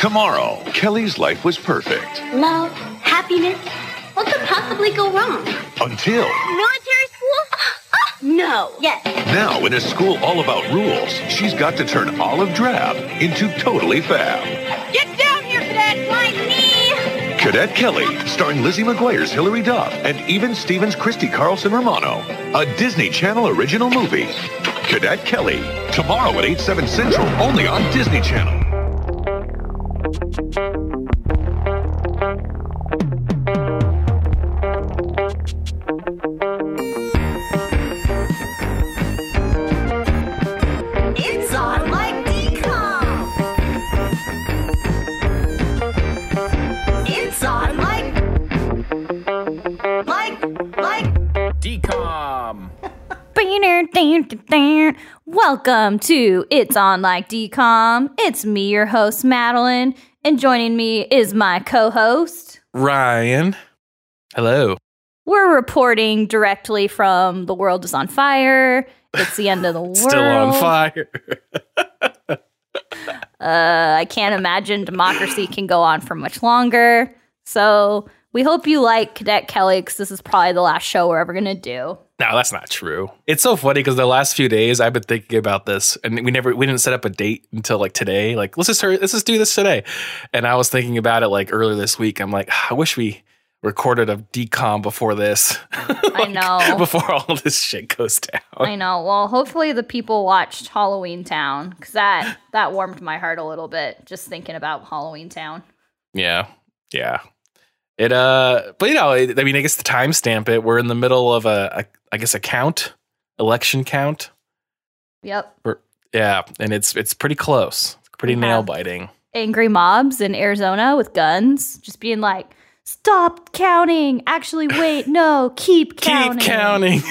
Tomorrow, Kelly's life was perfect. Love, happiness. What could possibly go wrong? Until... Military school? No. Yes. Now, in a school all about rules, she's got to turn olive drab into totally fab. Get down here, Cadet! My knee! Cadet Kelly, starring Lizzie McGuire's Hilary Duff and even Stevens Christy Carlson Romano. A Disney Channel original movie. Cadet Kelly, tomorrow at 8/7 Central, only on Disney Channel. It's on like DCOM. It's on like DCOM. Welcome to It's On Like DCOM. It's me, your host, Madeline, and joining me is my co-host, Ryan. Hello. We're reporting directly from The World is on Fire. It's the end of the world. Still on fire. I can't imagine democracy can go on for much longer. So we hope you like Cadet Kelly, because this is probably the last show we're ever going to do. No, that's not true. It's so funny because the last few days I've been thinking about this, and we didn't set up a date until like today. Like, let's just do this today. And I was thinking about it like earlier this week. I'm like, I wish we recorded a DCOM before this. I know. Before all this shit goes down. I know. Well, hopefully the people watched Halloween Town, because that warmed my heart a little bit, just thinking about Halloween Town. Yeah. It but you know, I guess to timestamp it, we're in the middle of a election count. Yep. Yeah, and it's pretty close. Pretty We nail have biting. Angry mobs in Arizona with guns, just being like, "Stop counting! Actually, wait, no, keep counting." Keep counting.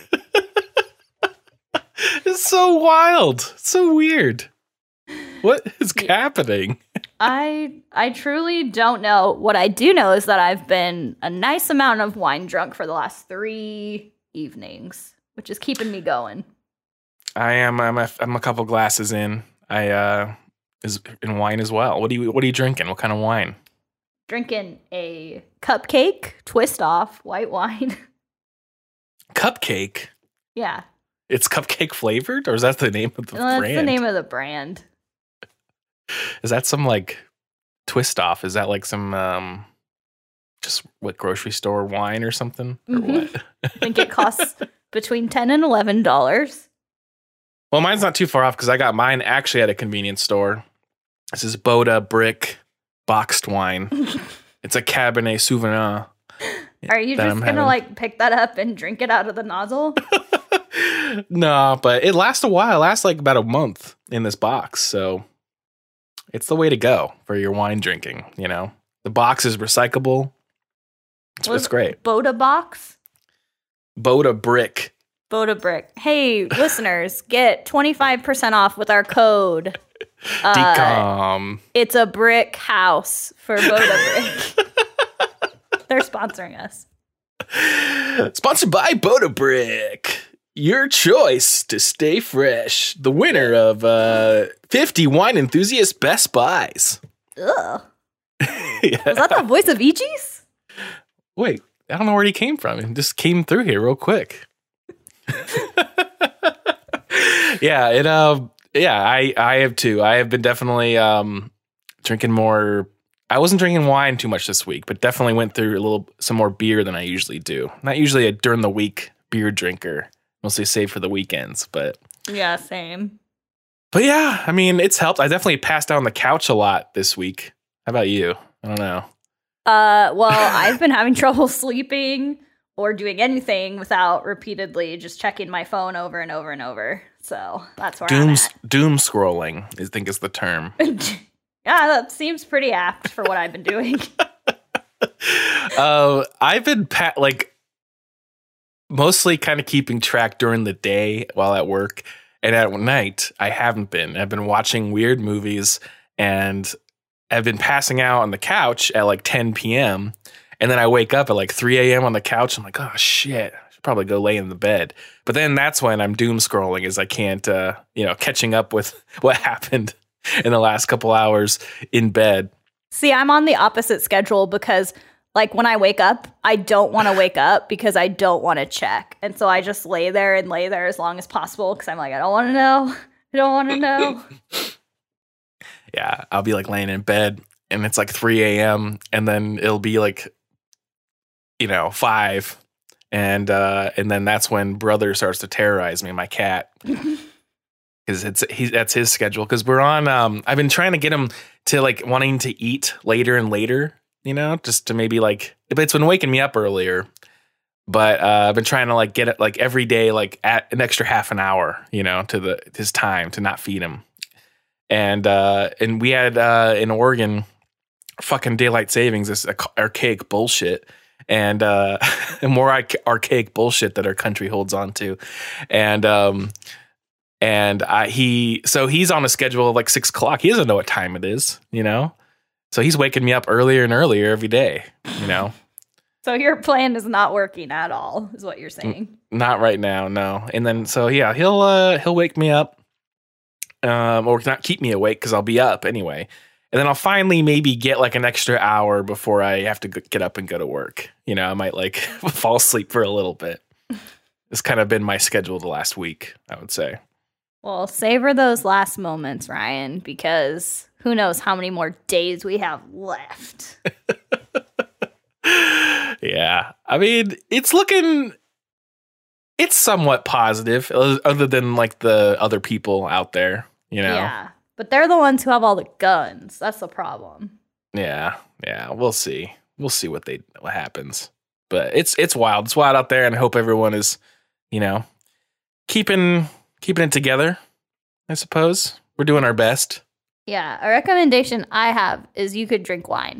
It's so wild. It's so weird. What is happening? I truly don't know. What I do know is that I've been a nice amount of wine drunk for the last 3 evenings, which is keeping me going. I'm a couple glasses in. Is in wine as well. What are you drinking? What kind of wine? Drinking a cupcake, twist off, white wine. Cupcake? Yeah. It's cupcake flavored, or is that the name of the brand? That's the name of the brand. Is that some like twist off? Is that like some just what grocery store wine or something? Or what? I think it costs between $10 and $11. Well, mine's not too far off because I got mine actually at a convenience store. This is Boda Brick boxed wine. It's a Cabernet Sauvignon. Are you just gonna like pick that up and drink it out of the nozzle? No, but it lasts a while. It lasts like about a month in this box. So it's the way to go for your wine drinking, you know? The box is recyclable. It's great. Boda box? Boda Brick. Boda Brick. Hey, listeners, get 25% off with our code. DCOM. It's a brick house for Boda Brick. They're sponsoring us. Sponsored by Boda Brick. Your choice to stay fresh. The winner of 50 Wine Enthusiast Best Buys. Ugh. Yeah. Was that the voice of Aegis? Wait, I don't know where he came from. He just came through here real quick. I have too. I have been definitely drinking more. I wasn't drinking wine too much this week, but definitely went through some more beer than I usually do. Not usually a during the week beer drinker. Mostly save for the weekends, but yeah, same. But yeah, I mean, it's helped. I definitely passed out on the couch a lot this week. How about you? I don't know. Well, I've been having trouble sleeping or doing anything without repeatedly just checking my phone over and over and over. So that's where I'm at. Doom scrolling, I think is the term. Yeah, that seems pretty apt for what I've been doing. I've been mostly kind of keeping track during the day while at work, and at night I haven't been. I've been watching weird movies, and I've been passing out on the couch at like 10 p.m. And then I wake up at like 3 a.m. on the couch. I'm like, oh shit, I should probably go lay in the bed. But then that's when I'm doom scrolling, is I can't, catching up with what happened in the last couple hours in bed. See, I'm on the opposite schedule because like when I wake up, I don't want to wake up because I don't want to check. And so I just lay there as long as possible because I'm like, I don't want to know. I don't want to know. Yeah, I'll be like laying in bed and it's like 3 a.m. and then it'll be like, 5. And then that's when brother starts to terrorize me, my cat. Because that's his schedule. Because we're on. I've been trying to get him to like wanting to eat later and later. Just to maybe like. But it's been waking me up earlier. But I've been trying to like get it like every day, like at an extra half an hour, to his time to not feed him. And we had in Oregon, fucking daylight savings, this archaic bullshit. And more archaic bullshit that our country holds on to. So he's on a schedule of like 6 o'clock. He doesn't know what time it is, So he's waking me up earlier and earlier every day, So your plan is not working at all, is what you're saying. Not right now, no. And then so yeah, he'll wake me up, or not keep me awake because I'll be up anyway. And then I'll finally maybe get like an extra hour before I have to get up and go to work. I might like fall asleep for a little bit. It's kind of been my schedule the last week, I would say. Well, savor those last moments, Ryan, because who knows how many more days we have left. Yeah. I mean, it's somewhat positive, other than like the other people out there, Yeah. But they're the ones who have all the guns. That's the problem. Yeah. We'll see. We'll see what happens. But it's wild. It's wild out there, and I hope everyone is, keeping it together. I suppose we're doing our best. Yeah, a recommendation I have is you could drink wine.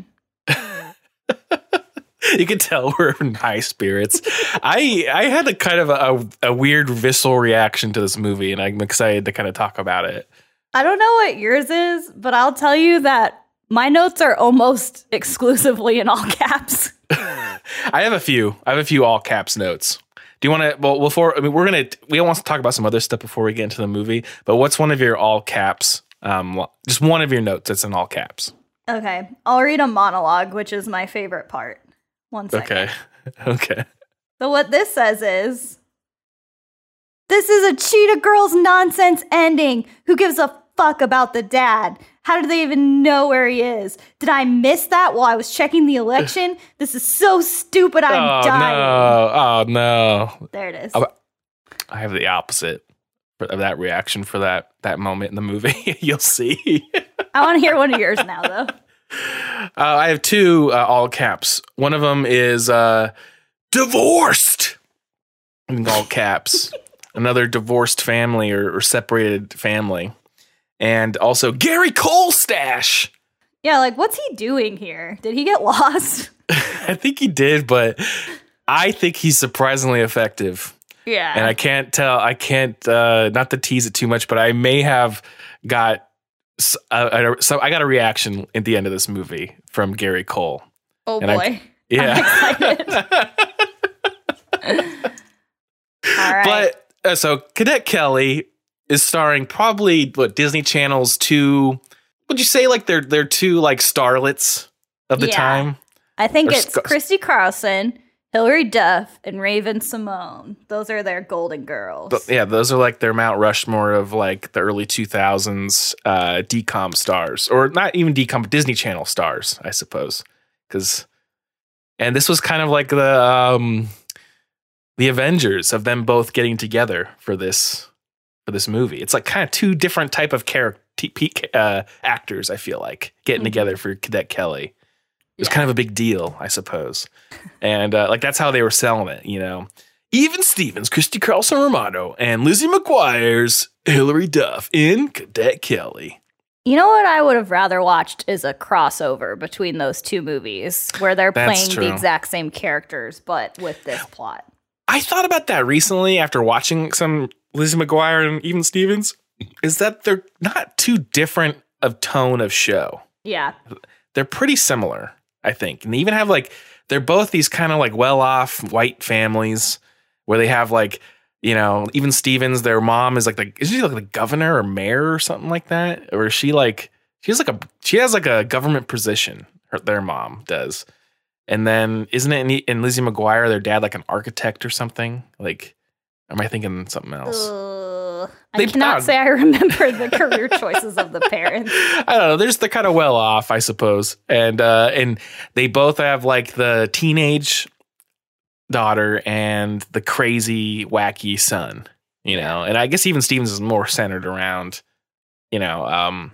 You can tell we're in high spirits. I had a kind of a weird visceral reaction to this movie, and I'm excited to kind of talk about it. I don't know what yours is, but I'll tell you that my notes are almost exclusively in all caps. I have a few all caps notes. Do you want to? Well, we want to talk about some other stuff before we get into the movie. But what's one of your all caps? Just one of your notes that's in all caps. Okay, I'll read a monologue, which is my favorite part. 1 second. Okay. So what this says is, this is a Cheetah Girls nonsense ending. Who gives a fuck about the dad? How do they even know where he is? Did I miss that while I was checking the election? This is so stupid, I'm dying. No. There it is. I have the opposite of that reaction for that moment in the movie. You'll see. I want to hear one of yours now, though. I have 2 all caps. One of them is divorced in all caps. Another divorced family or separated family. And also Gary Cole stash. Yeah, like what's he doing here? Did he get lost? I think he did, but I think he's surprisingly effective. Yeah. And I can't not to tease it too much, but I may have got I got a reaction at the end of this movie from Gary Cole. Oh and boy. Yeah. I'm excited. All right. But so Cadet Kelly is starring probably Disney Channel's 2. Would you say like they're 2 like starlets of the time? I think it's Christy Carlson, Hilary Duff, and Raven Simone. Those are their Golden Girls. Those are like their Mount Rushmore of like the early 2000s DCOM stars, or not even DCOM, but Disney Channel stars, I suppose. And this was kind of like the Avengers of them both getting together for this movie. It's like kind of 2 different type of actors, I feel like, getting together for Cadet Kelly. It was kind of a big deal, I suppose. And like that's how they were selling it, Even Stevens, Christy Carlson Romano, and Lizzie McGuire's Hilary Duff in Cadet Kelly. You know what I would have rather watched is a crossover between those 2 movies where they're playing the exact same characters, but with this plot. I thought about that recently after watching some Lizzie McGuire and Even Stevens, is that they're not too different of tone of show. Yeah. They're pretty similar, I think. And they even have they're both these kind of like well-off white families where they have like you know, even Stevens, their mom is like is she like the governor or mayor or something like that? Or is she like, she has like a government position, their mom does. And then isn't it in Lizzie McGuire, their dad, like an architect or something? Like, am I thinking something else? I cannot say I remember the career choices of the parents. I don't know. They're kind of well off, I suppose. And they both have like the teenage daughter and the crazy, wacky son, you know. And I guess even Stevens is more centered around, you know,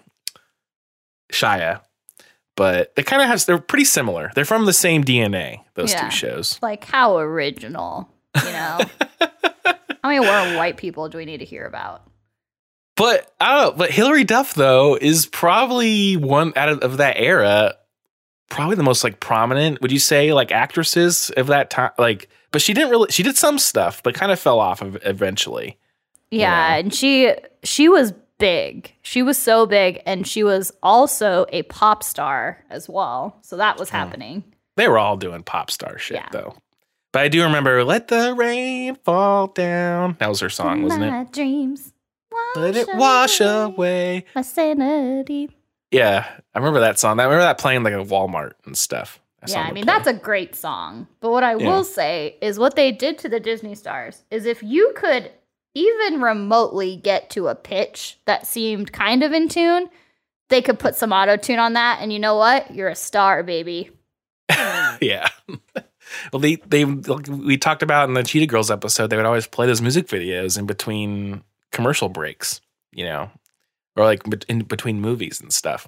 Shia. But they kind of they're pretty similar. They're from the same DNA, those two shows. Like, how original, you know? How many more white people do we need to hear about? But I don't know. But Hilary Duff, though, is probably one out of that era, probably the most like prominent, would you say, like actresses of that time? Like, but she did some stuff, but kind of fell off eventually. Yeah, you know? And she was big. She was so big, and she was also a pop star as well. So that was happening. They were all doing pop star shit, though. But I do remember "Let the Rain Fall Down." That was her song, wasn't it? My dreams. Let it wash away my sanity. Yeah, I remember that song. I remember that playing like at Walmart and stuff. Yeah, I mean, that's a great song. But what I will say is what they did to the Disney stars is if you could even remotely get to a pitch that seemed kind of in tune, they could put some auto-tune on that. And you know what? You're a star, baby. Yeah. Well, we talked about in the Cheetah Girls episode, they would always play those music videos in between commercial breaks, you know, or like in between movies and stuff.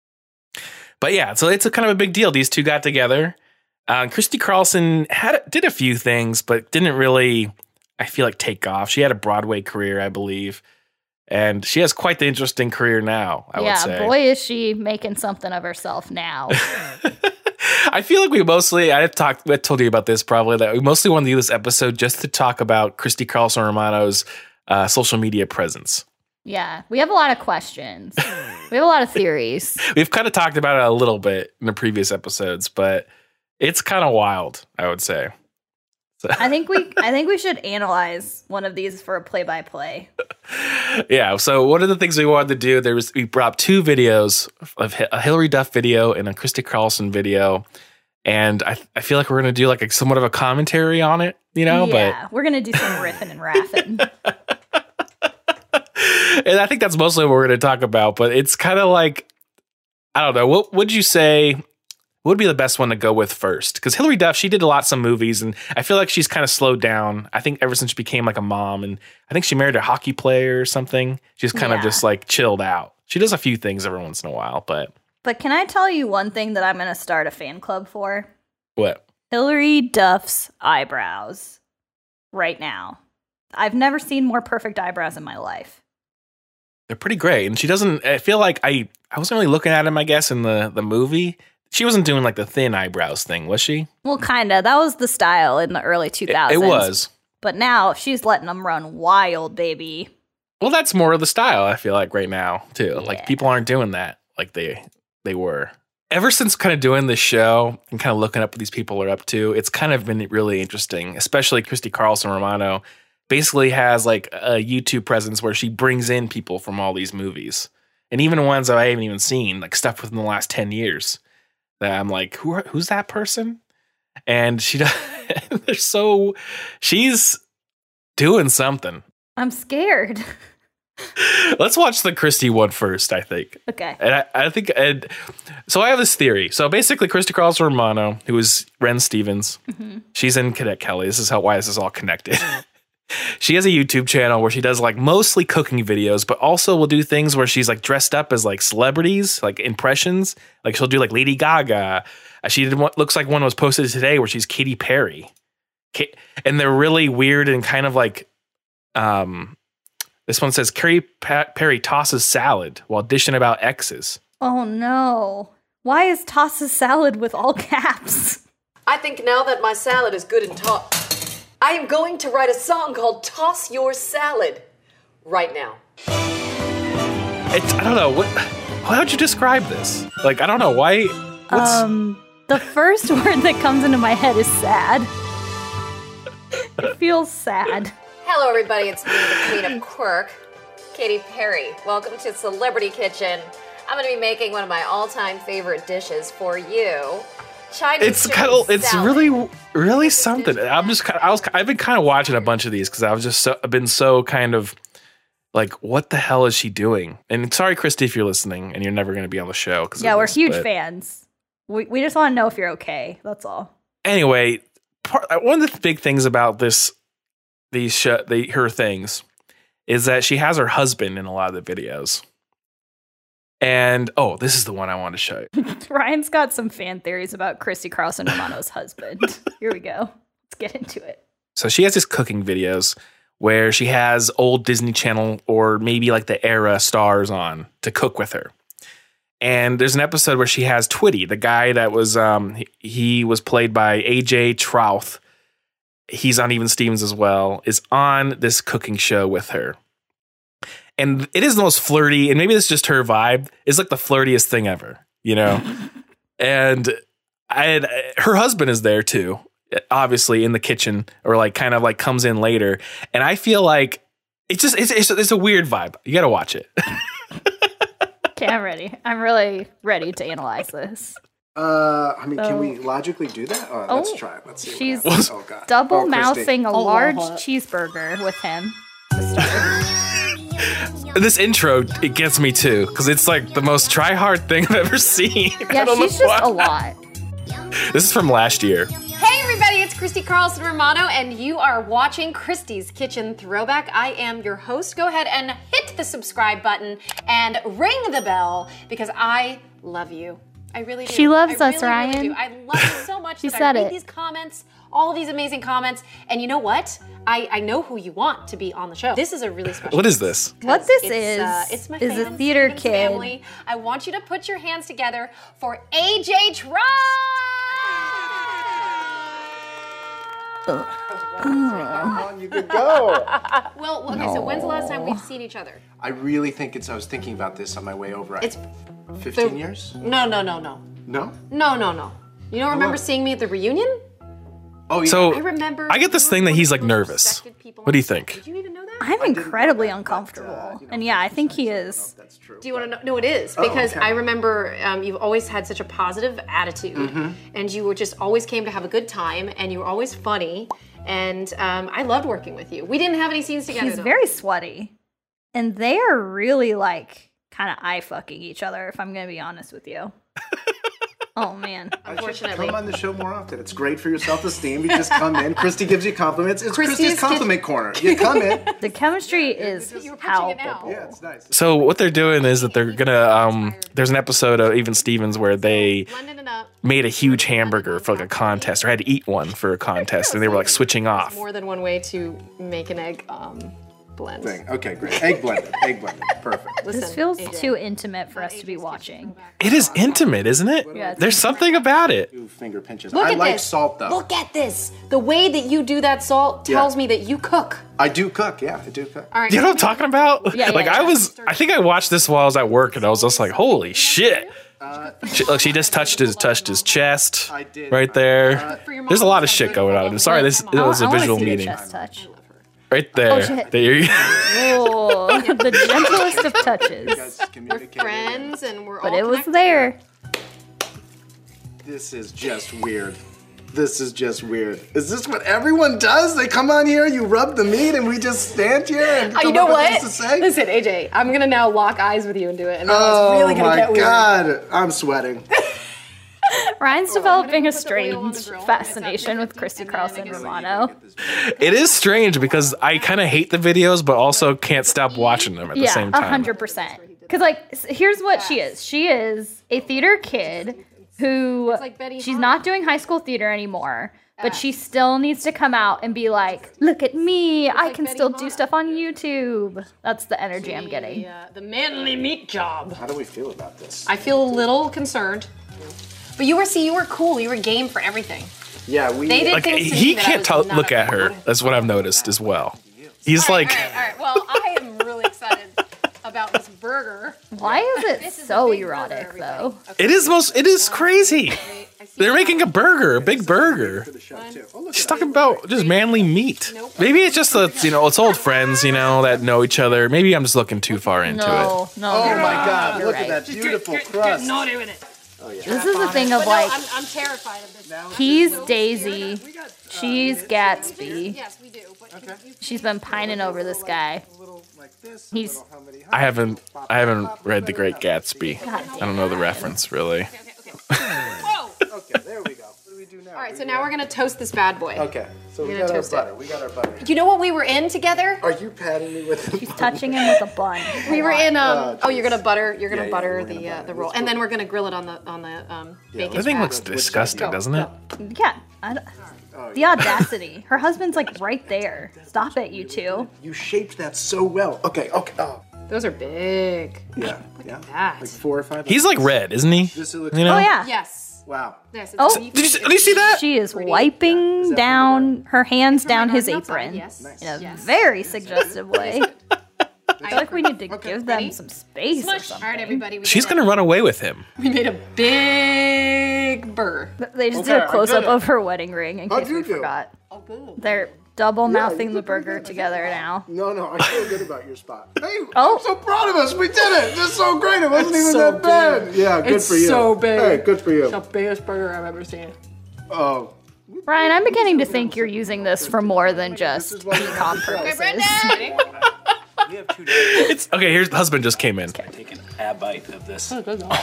But yeah, so it's a kind of a big deal. These two got together. Christy Carlson did a few things, but didn't really, I feel like, take off. She had a Broadway career, I believe. And she has quite the interesting career now, I would say. Yeah, boy, is she making something of herself now. I feel like we mostly, I told you about this probably, that we mostly wanted to do this episode just to talk about Christy Carlson Romano's social media presence. Yeah, we have a lot of questions. We have a lot of theories. We've kind of talked about it a little bit in the previous episodes, but it's kind of wild, I would say. So. I think we should analyze one of these for a play-by-play. Yeah, so one of the things we wanted to do, we brought two videos, of a Hilary Duff video and a Christy Carlson video, and I feel like we're going to do like somewhat of a commentary on it, you know? Yeah, we're going to do some riffing and raffing. And I think that's mostly what we're going to talk about, but it's kind of like, I don't know, what would you say would be the best one to go with first? Because Hilary Duff, she did some movies, and I feel like she's kind of slowed down. I think ever since she became like a mom, and I think she married a hockey player or something. She's kind of just like chilled out. She does a few things every once in a while, but can I tell you one thing that I'm going to start a fan club for? What? Hilary Duff's eyebrows right now. I've never seen more perfect eyebrows in my life. They're pretty great. And she doesn't, I feel like I wasn't really looking at him, I guess, in the movie. She wasn't doing like the thin eyebrows thing, was she? Well, kind of. That was the style in the early 2000s. It was. But now she's letting them run wild, baby. Well, that's more of the style, I feel like, right now, too. Yeah. Like, people aren't doing that like they were. Ever since kind of doing this show and kind of looking up what these people are up to, it's kind of been really interesting, especially Christy Carlson Romano basically has like a YouTube presence where she brings in people from all these movies. And even ones that I haven't even seen, like stuff within the last 10 years. That I'm like, who's that person? And she's doing something. I'm scared. Let's watch the Christy one first, I think. Okay. And I think, so I have this theory. So basically, Christy Carlson Romano, who is Ren Stevens, she's in Cadet Kelly. This is why this is all connected. She has a YouTube channel where she does like mostly cooking videos, but also will do things where she's like dressed up as like celebrities, like impressions. Like she'll do like Lady Gaga. She did what looks like one was posted today where she's Katy Perry. And they're really weird and kind of like, this one says Katy Perry tosses salad while dishing about exes. Oh no. Why is tosses salad with all caps? I think now that my salad is good and tossed, I am going to write a song called Toss Your Salad right now. I don't know. How would you describe this? Like, I don't know. Why? The first word that comes into my head is sad. It feels sad. Hello, everybody. It's me, the Queen of Quirk, Katy Perry. Welcome to Celebrity Kitchen. I'm going to be making one of my all-time favorite dishes for you. Chinese It's really something. I've been kind of watching a bunch of these because I've been so kind of like, what the hell is she doing? And sorry, Christy, if you're listening and you're never going to be on the show. Yeah, we're huge fans. We just want to know if you're okay. That's all. Anyway, one of the big things about her things is that she has her husband in a lot of the videos. And, this is the one I want to show you. Ryan's got some fan theories about Christy Carlson Romano's husband. Here we go. Let's get into it. So she has these cooking videos where she has old Disney Channel or maybe like the era stars on to cook with her. And there's an episode where she has Twitty, the guy that was, he was played by AJ Trouth. He's on Even Stevens as well, is on this cooking show with her. And it is the most flirty, and maybe this is just her vibe. It's like the flirtiest thing ever, you know? And her husband is there too, obviously in the kitchen, or like kind of like comes in later. And I feel like it's a weird vibe. You got to watch it. Okay, I'm ready. I'm really ready to analyze this. Can we logically do that? Let's try it. Let's see. She's God. double mouthing a large cheeseburger with him. This intro, it gets me too, because it's like the most try-hard thing I've ever seen. Yeah, she's just a lot. This is from last year. Hey, everybody, it's Christy Carlson Romano, and you are watching Christy's Kitchen Throwback. I am your host. Go ahead and hit the subscribe button and ring the bell, because I love you. I really do. She loves us, really, Ryan. Really do. I love you so much She that said I read it. these comments, all of these amazing comments, and you know what? I know who you want to be on the show. This is a really special. What is this? What this it's my is a fans, theater Stevens kid. Family. I want you to put your hands together for AJ Trouth. How long you could go? Well, okay, so when's the last time we've seen each other? I really think I was thinking about this on my way over. It's 15 years? No. No? You don't remember seeing me at the reunion? Oh, yeah. So I remember. I get this thing that he's like nervous. What do you think? Did you even know that? I'm incredibly uncomfortable. And yeah, I think he is. That's true. Do you want to know? No, it is. Because okay. I remember you've always had such a positive attitude. And you were just always came to have a good time. And you were always funny. And I loved working with you. We didn't have any scenes together, He's though. very sweaty. And they are really like kind of eye fucking each other, if I'm going to be honest with you. Oh, man. Unfortunately. Come on the show more often. It's great for your self-esteem. You just come in. Christy gives you compliments. It's Christy's compliment corner. You come in. The chemistry is You were pitching it now. palpable. Yeah, it's nice. So what they're doing is that they're gonna there's an episode of Even Stevens where they Blending it up. made a huge hamburger for like a contest, or had to eat one for a contest, and they were like switching off. More than one way to make an egg blend. Thing. Okay, great. Egg blended. Perfect. Listen, This feels AJ. too intimate for us to be watching. It is intimate, isn't it? Yeah, it's There's something about it. Two finger pinches. Look I at like this. salt, though. Look at this. The way that you do that salt tells me that you cook. I do cook. Yeah, I do cook. All right. You know what I'm talking about? Yeah, like yeah. I think I watched this while I was at work, and I was just like, holy shit. She just touched his chest I did. right there. There's a lot of shit going on. I'm sorry, it was a I wanna visual see the meeting. chest touch. Right there. Oh, shit. There you go. Oh, the gentlest of touches. Guys communicate. Friends and we're But all it was connected. there. This is just weird. Is this what everyone does? They come on here, you rub the meat, and we just stand here and come You know up with what? things to say? Listen, AJ, I'm gonna now lock eyes with you and do it, and now Oh it's really gonna my get weird. God, I'm sweating. Ryan's developing a put the oil on the strange grill. fascination with Christy Carlson Romano. It is strange because I kind of hate the videos, but also can't stop watching them at the Yeah, same time. 100%. Because, like, here's what she is. She is a theater kid who like Betty she's Hart. not doing high school theater anymore, but she still needs to come out and be like, look at me, I can Betty still do Hart. stuff on YouTube. That's the energy I'm getting. The manly meat job. How do we feel about this? I feel a little concerned, but you were cool. You were game for everything. Yeah, we. They did Like things to he me that I can't was not look at her. okay with. That's what I've noticed as well. He's All like, right. Well, I am really excited about this burger. Why is it This is so a big burger, erotic, everybody. though? Okay. it is crazy. I They're making a burger, a big burger. For the show, too. Oh, look She's at talking about just manly meat. Maybe it's just that, it's old friends, that know each other. Maybe I'm just looking too far into it. No, Oh my God! you're Look right. at that beautiful crust. Not doing it. This is a thing of like, I'm terrified of this. he's Daisy, she's Gatsby. Yes, we do. But She's been pining over this guy. A little like this. He's- a little how many- I haven't read The Great Gatsby. I don't know the reference really. okay. Whoa! Okay, there we go. What do we do now? All right, so now we're gonna toast this bad boy. Okay, so we We're got gonna our toast it. butter. We got our butter. You know what we were in together? Are you patting me with? She's touching him with a bun. We were in Oh, you're gonna butter yeah, butter we're gonna the butter. the roll, Let's and go. then we're gonna grill it on the bacon. That thing fat. looks disgusting, doesn't it? Yeah, the audacity. Her husband's like right there. Stop it, you two. You shaped that so well. Okay. Oh, Those are big. yeah. That. Like 4 or 5. He's like red, isn't he? This looks. Oh yeah. Yes. Wow. Yes. Oh. Did Did you see that? She is wiping down her hands down his apron Yes. in a Yes. very suggestive way. I feel like we need to give them Ready? some space or All something. right, everybody. She's gonna run away with him. We made a big burr. They just Okay, did a I close up did it. of her wedding ring in How'd case you we do? forgot. Oh, good. They're double mouthing you the did pretty burger good. together now. No, I feel good about your spot. Hey, Oh. I'm so proud of us. We did it. This is so great. It wasn't It's even so that bad. big. Yeah, good It's for you. so big. Hey, good for you. The biggest burger I've ever seen. Oh. Ryan, I'm beginning to think you're using this for more than just is why we econ have to purposes. Brendan! We have 2 days It's okay. Here's the husband just came in. to take a bite of this.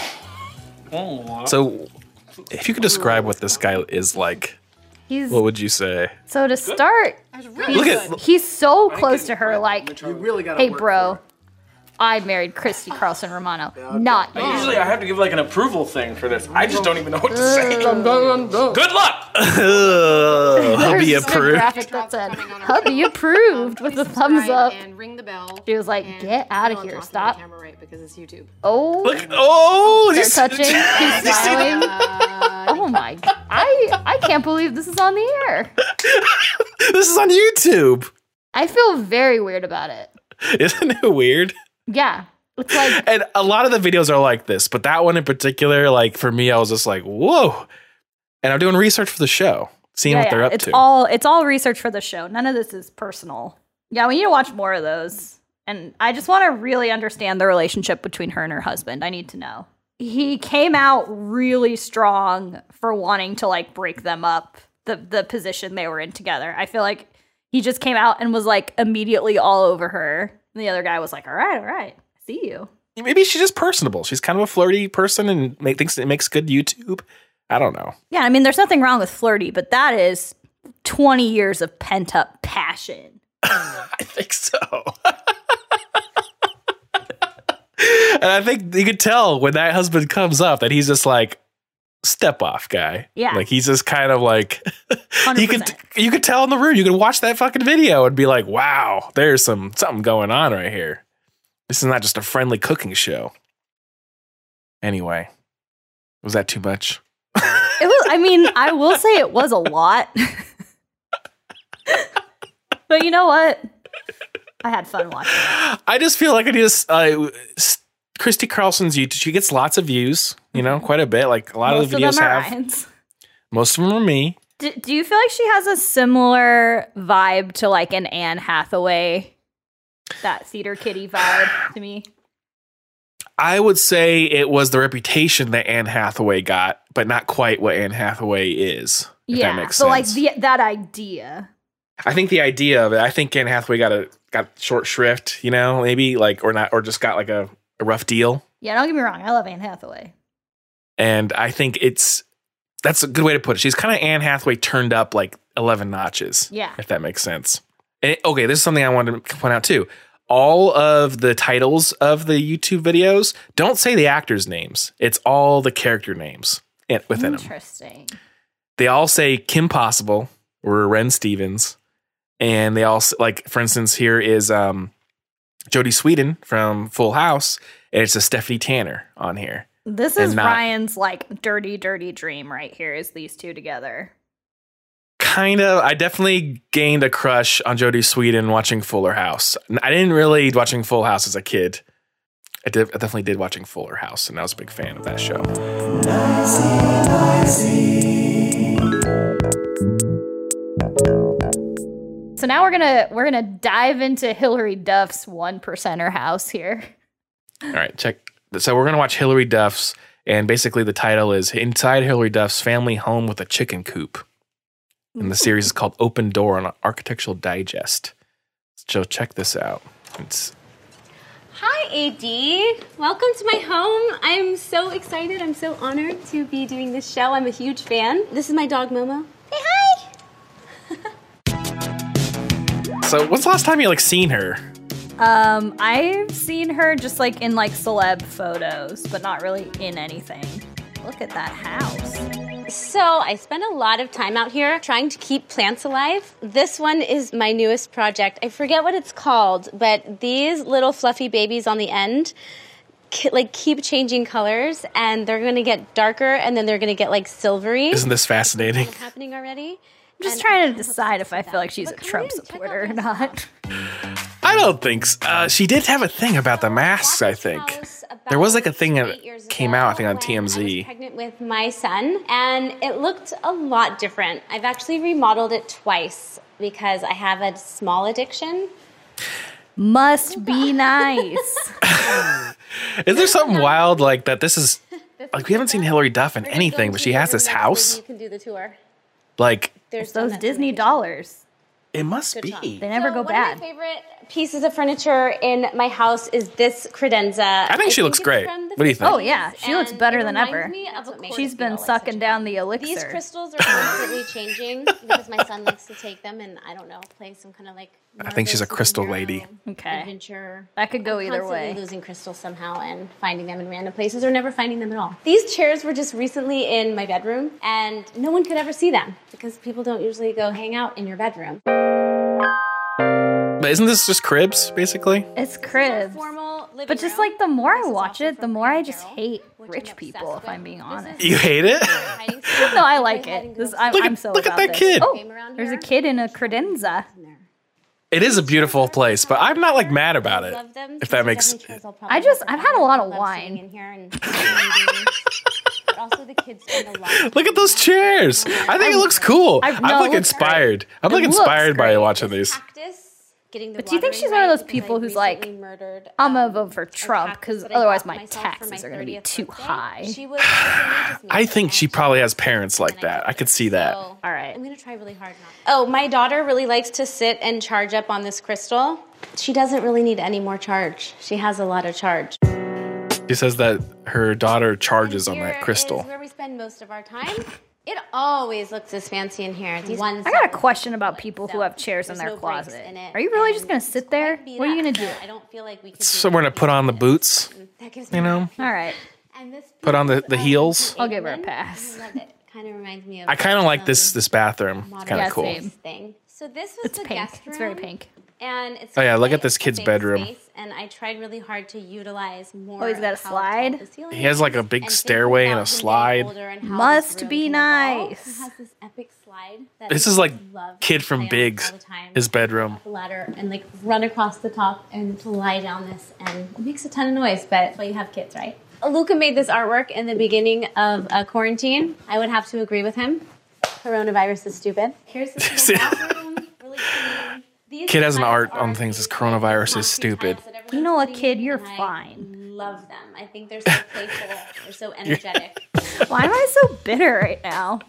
Oh, So, if you could describe what this guy is like, He's what would you say? so to start, Look at he's so close to her, like, You really got to hey bro, I married Christy Carlson Romano, not you. usually I have to give like an approval thing for this. I just don't even know what to say. Good luck! hubby There's just a approved. graphic that said, hubby approved with a thumbs up. And ring the bell. She was like, and get out of I'll here, talk to the stop. camera right because it's YouTube. Oh, Look! Oh, they're he's touching, he's smiling. Oh my, I can't believe this is on the air. This is on YouTube. I feel very weird about it. Isn't it weird? Yeah, it's like, And a lot of the videos are like this, but that one in particular, like for me, I was just like, whoa. And I'm doing research for the show, seeing what they're up it's to. it's all research for the show. None of this is personal. Yeah, we need to watch more of those. And I just want to really understand the relationship between her and her husband. I need to know. He came out really strong for wanting to like break them up, the position they were in together. I feel like he just came out and was like immediately all over her. And the other guy was like, all right, I see you. Maybe she's just personable. She's kind of a flirty person and thinks it makes good YouTube. I don't know. Yeah, I mean, there's nothing wrong with flirty, but that is 20 years of pent up passion. I think so. And I think you could tell when that husband comes up that he's just like step off guy. Yeah. Like he's just kind of like you 100%. could tell in the room. You could watch that fucking video and be like, wow, there's something going on right here. This is not just a friendly cooking show. Anyway, was that too much? It was, I mean, I will say it was a lot. But you know what? I had fun watching it. I just feel like Christy Carlson's YouTube, she gets lots of views, quite a bit. Like a lot Most of the videos them are have. Ryan's. Most of them are me. Do you feel like she has a similar vibe to like an Anne Hathaway, that theater kitty vibe to me? I would say it was the reputation that Anne Hathaway got, but not quite what Anne Hathaway is. If that makes so sense. like that idea. I think the idea of it, I think Anne Hathaway got short shrift, maybe like, or not, or just got like a rough deal. Yeah, don't get me wrong. I love Anne Hathaway. And I think that's a good way to put it. She's kind of Anne Hathaway turned up like 11 notches. Yeah. If that makes sense. And this is something I wanted to point out too. All of the titles of the YouTube videos don't say the actors' names. It's all the character names within them. Interesting. They all say Kim Possible or Ren Stevens. And they all, like, for instance, here is Jodie Sweetin from Full House. And it's a Stephanie Tanner on here. This is And not- Ryan's like dirty, dirty dream right here is these two together. Kind of. I definitely gained a crush on Jodie Sweetin watching Fuller House. I didn't really watching Full House as a kid. I definitely did watching Fuller House, and I was a big fan of that show. So now we're gonna dive into Hillary Duff's 1%er house here. All right, check. So we're gonna watch Hillary Duff's, and basically the title is Inside Hillary Duff's Family Home with a Chicken Coop. And the series is called Open Door on Architectural Digest. So check this out. Hi, AD. Welcome to my home. I'm so excited. I'm so honored to be doing this show. I'm a huge fan. This is my dog, Momo. Say hi. So when's the last time you seen her? I've seen her just in celeb photos, but not really in anything. Look at that house. So I spend a lot of time out here trying to keep plants alive. This one is my newest project. I forget what it's called, but these little fluffy babies on the end keep changing colors, and they're going to get darker, and then they're going to get silvery. Isn't this fascinating? It's happening already. I'm just trying to decide if I feel like she's a Trump supporter or not. I don't think so. She did have a thing about the masks, I think. There was a thing that came out, I think, on TMZ. I was pregnant with my son, and it looked a lot different. I've actually remodeled it twice because I have a small addiction. Must be nice. Is there something wild that this is... we haven't seen Hillary Duff in anything, but she has this house? You can do the tour. There's those Disney dollars. It must be. They never go bad. One of my favorite pieces of furniture in my house is this credenza. I think she looks great. What do you think? Oh, yeah. She looks better than ever. She's been sucking down the elixir. These crystals are constantly changing because my son likes to take them and, I don't know, play some kind of I think she's a crystal lady. Okay. Adventure. That could go either way. Constantly losing crystals somehow and finding them in random places or never finding them at all. These chairs were just recently in my bedroom, and no one could ever see them because people don't usually go hang out in your bedroom. But isn't this just cribs, basically? It's cribs. But just the more I watch it, the more I just hate rich people, if I'm being honest. You hate it? No, I like it. I'm so look at about that this. kid. Oh, there's a kid in a credenza. It is a beautiful place, but I'm not mad about it. If that makes... I've had a lot of wine. Also, the kids spend a lot. Look at those chairs. I think it looks cool. I'm inspired. I'm inspired by watching these. But do you think she's one of those people who's I'm gonna vote for Trump because otherwise my taxes are gonna be too high? I think she probably has parents like that. I could see that. All right. I'm gonna try really hard not. Oh, my daughter really likes to sit and charge up on this crystal. She doesn't really need any more charge. She has a lot of charge. She says that her daughter charges on that crystal. Is where we spend most of our time. It always looks as fancy in here. I got a question about people who have chairs in their closet. Are you really just going to sit there? What are you going to do? I don't feel like we could somewhere to put on the boots, you know? All right. Put on the heels. I'll give her a pass. Kind of reminds me of. I kind of like this bathroom. It's kind of cool. Same. So this was It's the pink. guest room. It's very pink. And it's Oh, yeah, look really at this a kid's big bedroom. space, and I tried really hard to utilize more. Oh, he's got a of how slide? tall the ceiling He has, like, a is, big and stairway thinking and a about him getting slide. older and how Must this room be can evolve. nice. He has this epic slide that This I is like love Kid to from play on Biggs, all the time. his bedroom. The ladder and run across the top and to lie down this, and it makes a ton of noise. But that's why you have kids, right? Luca made this artwork in the beginning of quarantine. I would have to agree with him. Coronavirus is stupid. Here's this little bathroom, really clean. These Kid has an art tiles on are things as cute. coronavirus They're is concrete stupid. tiles that everyone's You know what, sitting kid? in, You're and fine. I love them. I think they're so playful. They're so energetic. Why am I so bitter right now?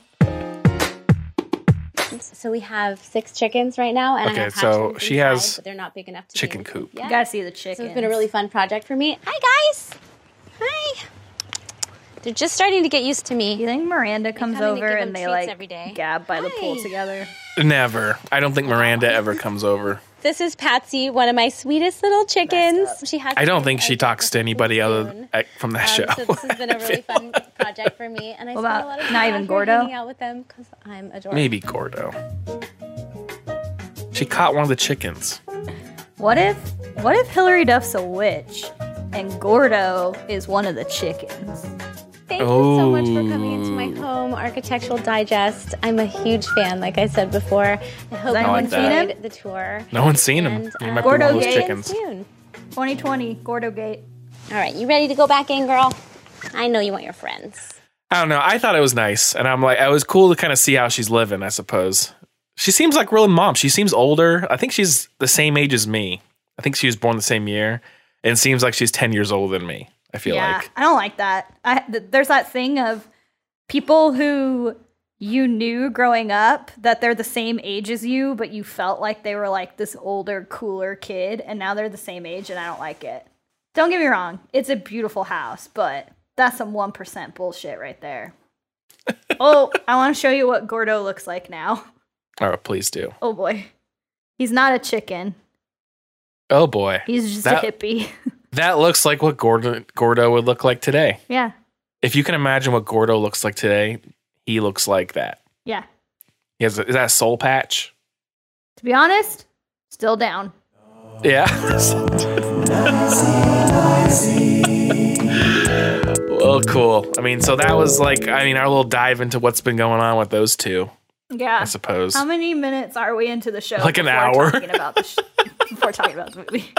So we have 6 chickens right now, and Okay, I have so hatchlings she inside, has but they're not big enough to chicken be in the coop. yet. You gotta see the chicken. So it's been a really fun project for me. Hi, guys. Hi. They're just starting to get used to You me. think Miranda comes come and they over give and him they treats every day. gab by the pool Hi. together? Never. I don't think Miranda ever comes over. This is Patsy, one of my sweetest little chickens. She has. I don't think she talks to anybody other from that show. So this has been a really fun project for me, and I What spent about a lot of time not even out here Gordo? hanging out with them because I'm adorable. Maybe Gordo. She caught one of the chickens. What if Hillary Duff's a witch and Gordo is one of the chickens? Thank you so much for coming into my home, Architectural Digest. I'm a huge fan, like I said before. I hope you anyone seen enjoyed him? the tour. No one's seen him. And, He might be one Gordo of those Gate. chickens. Soon. 2020, Gordo Gate. All right, you ready to go back in, girl? I know you want your friends. I don't know. I thought it was nice, and I'm like, it was cool to kind of see how she's living. I suppose She seems like real mom. She seems older. I think she's the same age as me. I think she was born the same year, and seems like she's 10 years older than me. I feel like. I don't like that. There's that thing of people who you knew growing up that they're the same age as you, but you felt like they were like this older, cooler kid, and now they're the same age, and I don't like it. Don't get me wrong. It's a beautiful house, but that's some 1% bullshit right there. Oh, I want to show you what Gordo looks like now. Oh, please do. Oh, boy. He's not a chicken. Oh, boy. He's just a hippie. That looks like what Gordo would look like today. Yeah. If you can imagine what Gordo looks like today, he looks like that. Yeah. Is that a soul patch? To be honest, still down. Yeah. Well, cool. I mean, so that was like, our little dive into what's been going on with those two. Yeah. I suppose. How many minutes are we into the show? Like an hour. Before talking about the movie.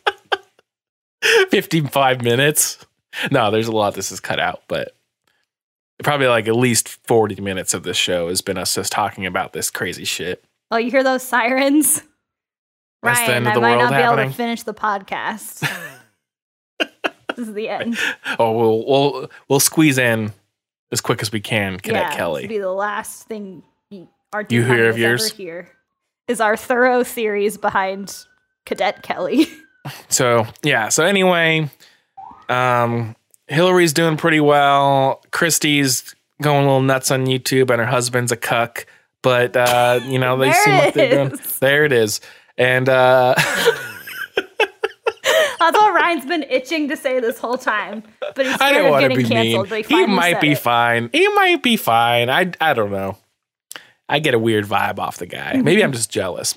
55 minutes. No, there's a lot this is cut out, but probably like at least 40 minutes of this show has been us just talking about this crazy shit. Oh, you hear those sirens? That's Ryan, the end of I the might world not be able happening. to finish the podcast. This is the end. Oh, we'll squeeze in as quick as we can, Cadet Kelly. This will be the last thing our You hear of yours? ever hear is our thorough theories behind Cadet Kelly. So anyway, Hillary's doing pretty well. Christy's going a little nuts on YouTube, and her husband's a cuck. But they seem like they're doing. There it is, and that's what Ryan's been itching to say this whole time. But he's I scared don't of want to getting be canceled. mean. But he might be it. fine. He might be fine. I don't know. I get a weird vibe off the guy. Maybe I'm just jealous.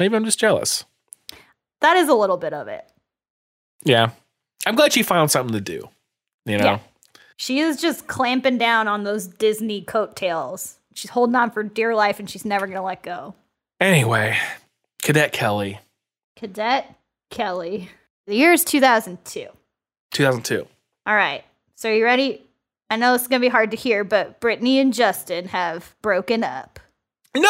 That is a little bit of it. Yeah. I'm glad she found something to do. Yeah. She is just clamping down on those Disney coattails. She's holding on for dear life, and she's never going to let go. Anyway, Cadet Kelly. Cadet Kelly. The year is 2002. 2002. All right. So are you ready? I know it's going to be hard to hear, but Brittany and Justin have broken up. No!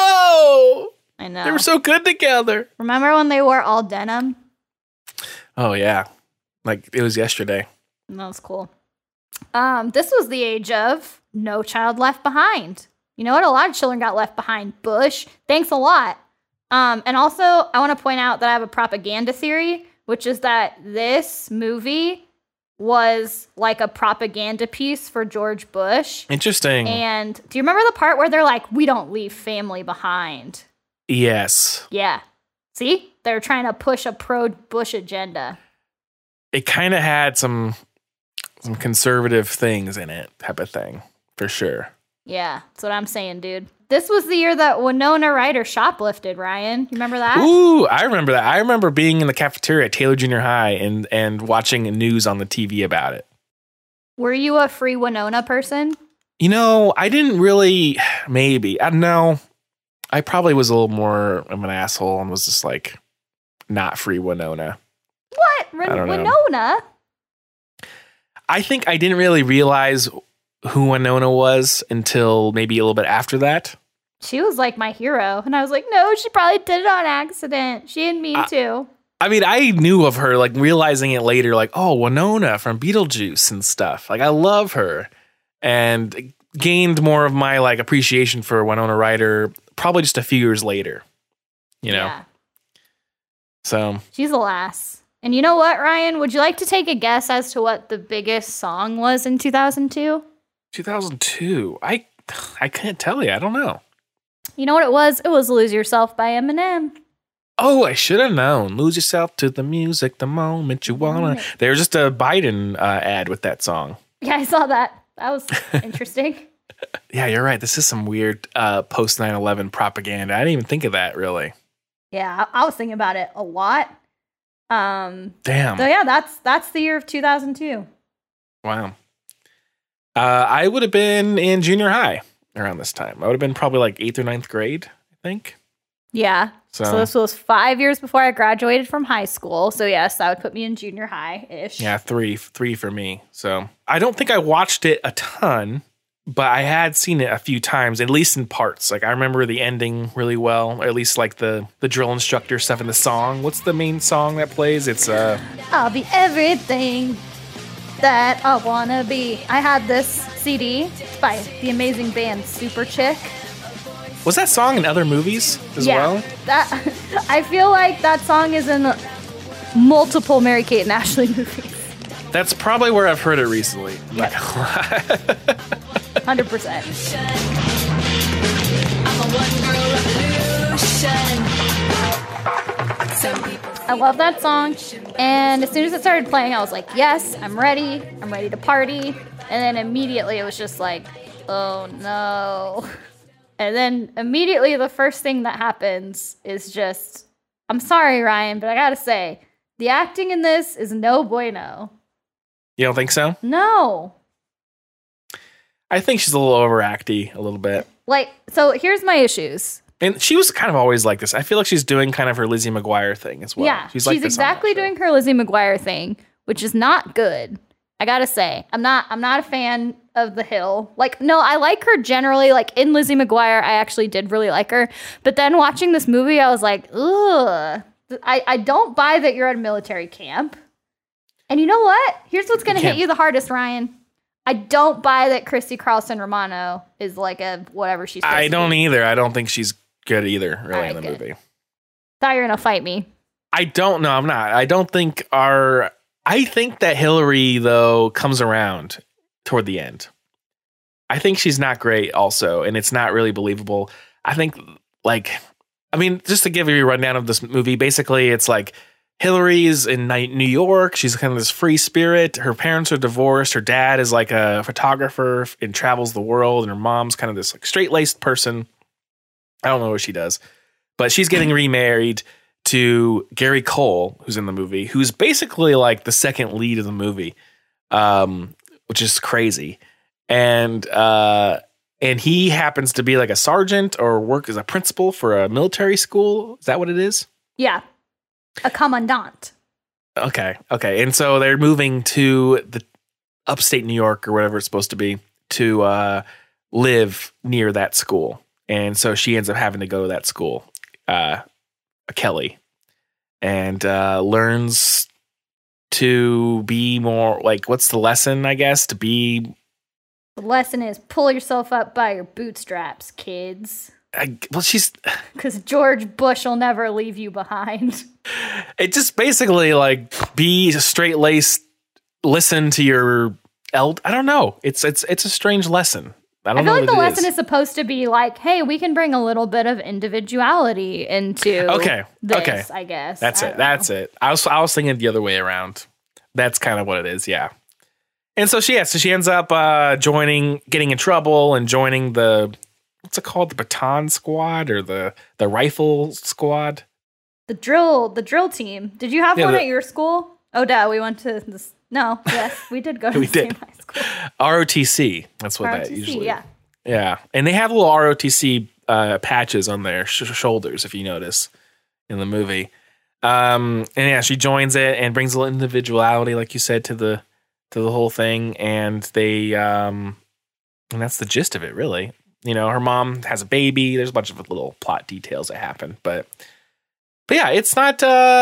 I know. They were so good together. Remember when they wore all denim? Oh, yeah. Like, it was yesterday. That was cool. This was the age of No Child Left Behind. You know what? A lot of children got left behind. Bush, thanks a lot. And also, I want to point out that I have a propaganda theory, which is that this movie was like a propaganda piece for George Bush. Interesting. And do you remember the part where they're like, we don't leave family behind? Yes. Yeah. See? They're trying to push a pro-Bush agenda. It kind of had some conservative things in it, type of thing, for sure. Yeah, that's what I'm saying, dude. This was the year that Winona Ryder shoplifted, Ryan. You remember that? Ooh, I remember that. I remember being in the cafeteria at Taylor Junior High and watching news on the TV about it. Were you a free Winona person? I didn't really, maybe. I don't know. I probably was a little more of an asshole and was just like, not free Winona. What? I don't know. Winona? I think I didn't really realize who Winona was until maybe a little bit after that. She was like my hero. And I was like, no, she probably did it on accident. She didn't mean to. I mean, I knew of her, like realizing it later, like, oh, Winona from Beetlejuice and stuff. Like, I love her. And gained more of my like appreciation for Winona Ryder probably just a few years later. Yeah. So. She's a lass. And you know what, Ryan? Would you like to take a guess as to what the biggest song was in 2002? 2002. I can't tell you. I don't know. You know what it was? It was Lose Yourself by Eminem. Oh, I should have known. Lose yourself to the music the moment you wanna. There's just a Biden ad with that song. Yeah, I saw that. That was interesting. Yeah, you're right. This is some weird post 9/11 propaganda. I didn't even think of that, really. Yeah, I was thinking about it a lot. Damn. So yeah, that's the year of 2002. Wow. I would have been in junior high around this time. I would have been probably like 8th or 9th grade, I think. Yeah. So this was 5 years before I graduated from high school. So yes, that would put me in junior high-ish. Yeah, three for me. So I don't think I watched it a ton. but I had seen it a few times, at least in parts. Like I remember the ending really well, or at least like the drill instructor stuff in the song. What's the main song that plays? It's I'll be everything that I wanna be. I had this CD by the amazing band Super Chick. Was that song in other movies as well? That I feel like that song is in multiple Mary-Kate and Ashley movies. That's probably where I've heard it recently. Yeah. 100%. I love that song, and as soon as it started playing, I was like, yes, I'm ready to party, and then immediately it was just like, oh no. And then immediately the first thing that happens is just, I'm sorry, Ryan, but I gotta say, the acting in this is no bueno. You don't think so? No. I think she's a little overacty, a little bit. Like, so here's my issues. And she was kind of always like this. I feel like she's doing kind of her Lizzie McGuire thing as well. Yeah, she's like this exactly doing her Lizzie McGuire thing, which is not good. I gotta say, I'm not a fan of The Hill. Like, no, I like her generally. Like in Lizzie McGuire, I actually did really like her. But then watching this movie, I was like, ugh. I don't buy that you're at a military camp. And you know what? Here's what's gonna hit you the hardest, Ryan. I don't buy that Christy Carlson Romano is like a whatever she's supposed to be. I don't either. I don't think she's good either, really, Right, in the good. movie. Thought you were gonna fight me. I don't know. I'm not. I don't think I think that Hillary, though, comes around toward the end. I think she's not great also, and it's not really believable. I think, just to give you a rundown of this movie, basically it's like Hillary's in New York. She's kind of this free spirit. Her parents are divorced. Her dad is like a photographer and travels the world, and her mom's kind of this like straight-laced person. I don't know what she does, but she's getting remarried to Gary Cole, who's in the movie, who's basically like the second lead of the movie, which is crazy. And he happens to be like a sergeant or work as a principal for a military school. Is that what it is? Yeah. A commandant. Okay. And so they're moving to the upstate New York or whatever it's supposed to be to live near that school. And so she ends up having to go to that school, Kelly, and learns to be more like, what's the lesson, I guess? The lesson is pull yourself up by your bootstraps, kids. She's... Because George Bush will never leave you behind. It just basically like be straight-laced, listen to your I don't know. It's a strange lesson. I feel like the lesson is supposed to be like, hey, we can bring a little bit of individuality into this, I guess. That's it. I was thinking the other way around. That's kind of what it is, yeah. And so she ends up getting in trouble and joining the, what's it called? The baton squad or the rifle squad? The drill team. Did you have one at your school? Oh, duh, we went to this. No, yes, we did go to the same high school. ROTC. That's what that usually. Yeah. Yeah, and they have little ROTC patches on their shoulders, if you notice, in the movie. And yeah, she joins it and brings a little individuality, like you said, to the whole thing, and they and that's the gist of it, really. You know, her mom has a baby. There's a bunch of little plot details that happen, but yeah, it's not.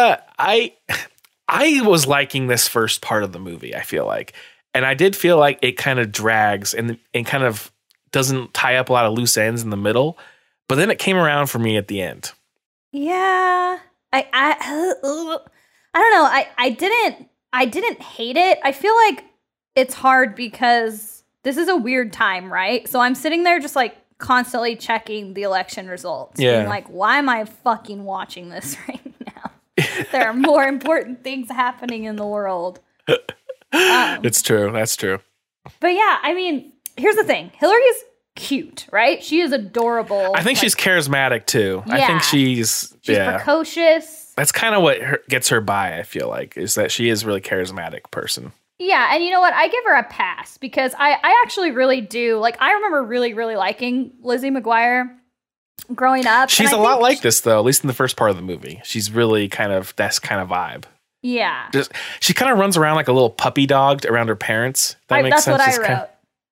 I was liking this first part of the movie, I feel like. And I did feel like it kind of drags and kind of doesn't tie up a lot of loose ends in the middle. But then it came around for me at the end. Yeah. I don't know. I didn't hate it. I feel like it's hard because this is a weird time, right? So I'm sitting there just like constantly checking the election results. Yeah. And like, why am I fucking watching this right now? There are more important things happening in the world. It's true. That's true. But yeah, I mean, here's the thing. Hillary is cute, right? She is adorable. I think she's charismatic too. Yeah. I think she's precocious. That's kind of what gets her by, I feel like, is that she is a really charismatic person. Yeah, and you know what? I give her a pass because I actually really do. Like, I remember really, really liking Lizzie McGuire growing up. She's a lot like this, though, at least in the first part of the movie. She's really kind of that kind of vibe. Yeah. She kind of runs around like a little puppy dog around her parents. That makes sense. That's what I wrote.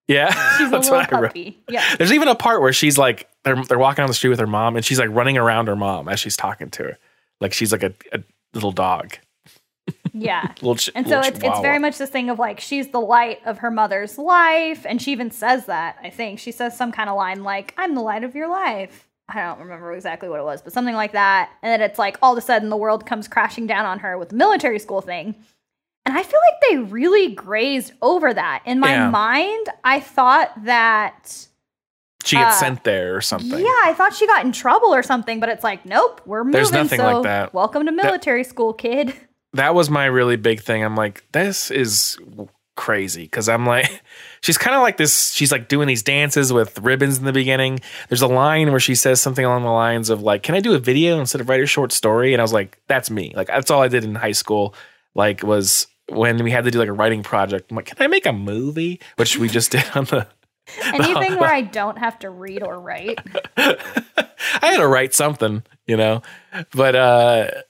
She's a that's little what I wrote. puppy. Yeah. There's even a part where she's like, they're walking down the street with her mom, and she's like running around her mom as she's talking to her, like she's like a little dog. Yeah. And so it's very much this thing of like, she's the light of her mother's life. And she even says that, I think. She says some kind of line like, I'm the light of your life. I don't remember exactly what it was, but something like that. And then it's like all of a sudden the world comes crashing down on her with the military school thing. And I feel like they really grazed over that. In my mind, I thought that she gets sent there or something. Yeah, I thought she got in trouble or something, but it's like, nope, we're moving. There's nothing like that. Welcome to military school, kid. That was my really big thing. I'm like, this is crazy. Because I'm like, she's kind of like this. She's like doing these dances with ribbons in the beginning. There's a line where she says something along the lines of like, can I do a video instead of write a short story? And I was like, that's me. Like, that's all I did in high school. Like, was when we had to do like a writing project. I'm like, can I make a movie? Which we just did on the... Anything where I don't have to read or write. I had to write something, you know? But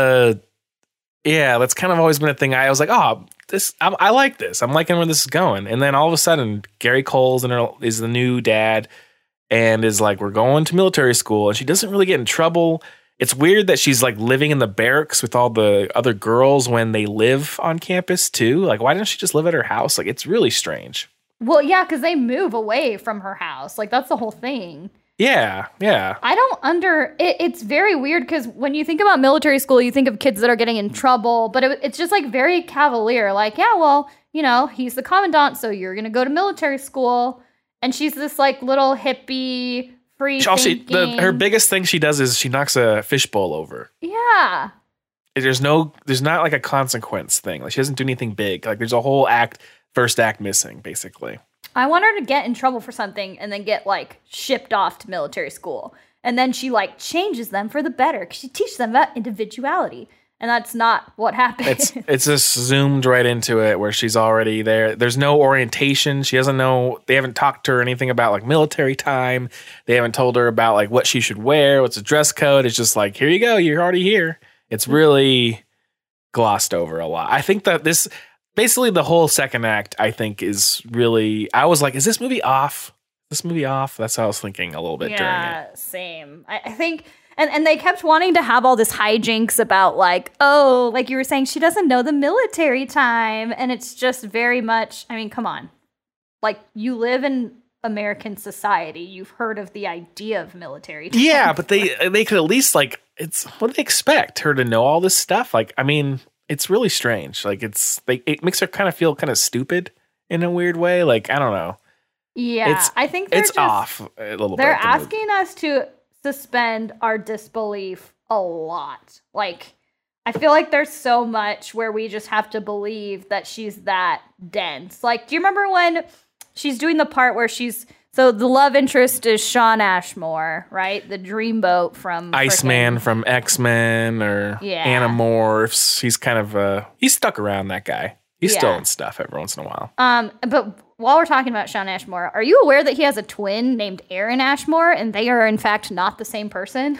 that's kind of always been a thing. I was like, oh, I like this. I'm liking where this is going. And then all of a sudden, Gary Coles is the new dad and is like, we're going to military school. And she doesn't really get in trouble. It's weird that she's like living in the barracks with all the other girls when they live on campus too. Like, why doesn't she just live at her house? Like, it's really strange. Well, yeah, because they move away from her house. Like, that's the whole thing. Yeah. I don't it's very weird because when you think about military school, you think of kids that are getting in trouble, but it's just like very cavalier. Like, yeah, well, you know, he's the commandant, so you're going to go to military school. And she's this like little hippie, free thinking. Her biggest thing she does is she knocks a fishbowl over. Yeah. There's not like a consequence thing. Like, she doesn't do anything big. Like, there's a whole first act missing, basically. I want her to get in trouble for something and then get like shipped off to military school. And then she like changes them for the better because she teaches them about individuality. And that's not what happened. It's just zoomed right into it where she's already there. There's no orientation. She doesn't know. They haven't talked to her anything about like military time. They haven't told her about like what she should wear, what's the dress code. It's just like, here you go. You're already here. It's really glossed over a lot. I think that basically the whole second act, I think, is really... I was like, is this movie off? That's how I was thinking a little bit during it. Yeah, same. I think... And they kept wanting to have all this hijinks about like, oh, like you were saying, she doesn't know the military time. And it's just very much... I mean, come on. Like, you live in American society. You've heard of the idea of military time. Yeah, but they could at least like... What do they expect? Her to know all this stuff? Like, I mean... It's really strange. Like, it makes her kind of feel kind of stupid in a weird way. Like, I don't know. Yeah, I think it's off a little bit. They're asking us to suspend our disbelief a lot. Like, I feel like there's so much where we just have to believe that she's that dense. Like, do you remember when she's doing the part where so the love interest is Shawn Ashmore, right? The dreamboat from Iceman from X-Men or Animorphs. He's kind of he's stuck around, that guy. He's still in stuff every once in a while. But while we're talking about Shawn Ashmore, are you aware that he has a twin named Aaron Ashmore and they are in fact not the same person?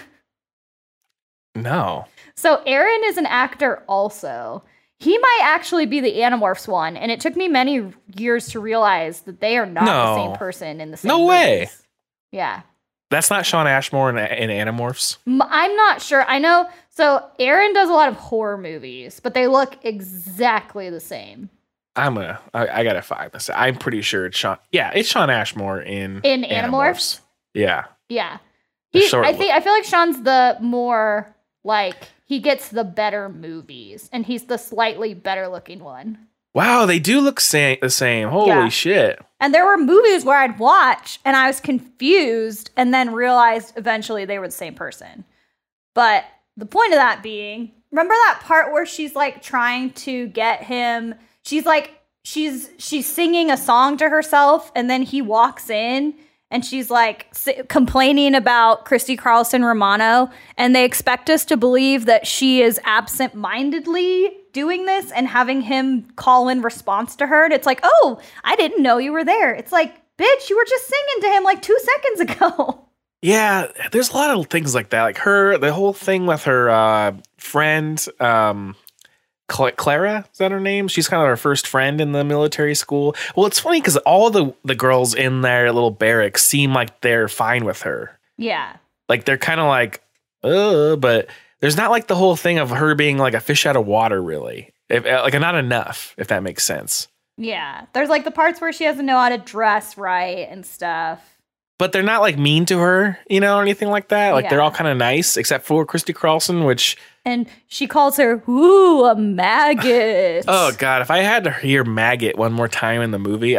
No. So Aaron is an actor also. He might actually be the Animorphs one, and it took me many years to realize that they are not the same person in the same movies. Way. Yeah. That's not Shawn Ashmore in Animorphs? I'm not sure. I know. So Aaron does a lot of horror movies, but they look exactly the same. I gotta find this. I'm pretty sure it's Shawn. Yeah, it's Shawn Ashmore in Animorphs. Yeah. Yeah. I feel like Shawn's the more like... He gets the better movies, and he's the slightly better looking one. Wow, they do look the same. Holy shit. And there were movies where I'd watch, and I was confused, and then realized eventually they were the same person. But the point of that being, remember that part where she's like trying to get him, she's singing a song to herself, and then he walks in, and she's like complaining about Christy Carlson Romano, and they expect us to believe that she is absent-mindedly doing this and having him call in response to her. And it's like, oh, I didn't know you were there. It's like, bitch, you were just singing to him like 2 seconds ago. Yeah, there's a lot of things like that. Like the whole thing with her friend Clara, is that her name? She's kind of her first friend in the military school. Well, it's funny because all the girls in their little barracks seem like they're fine with her. Yeah. Like they're kind of like, but there's not like the whole thing of her being like a fish out of water, really. Like not enough, if that makes sense. Yeah. There's like the parts where she doesn't know how to dress right and stuff. But they're not like mean to her, or anything like that. Like they're all kind of nice, except for Christy Carlson, which... And she calls her, ooh, a maggot. Oh, God. If I had to hear maggot one more time in the movie,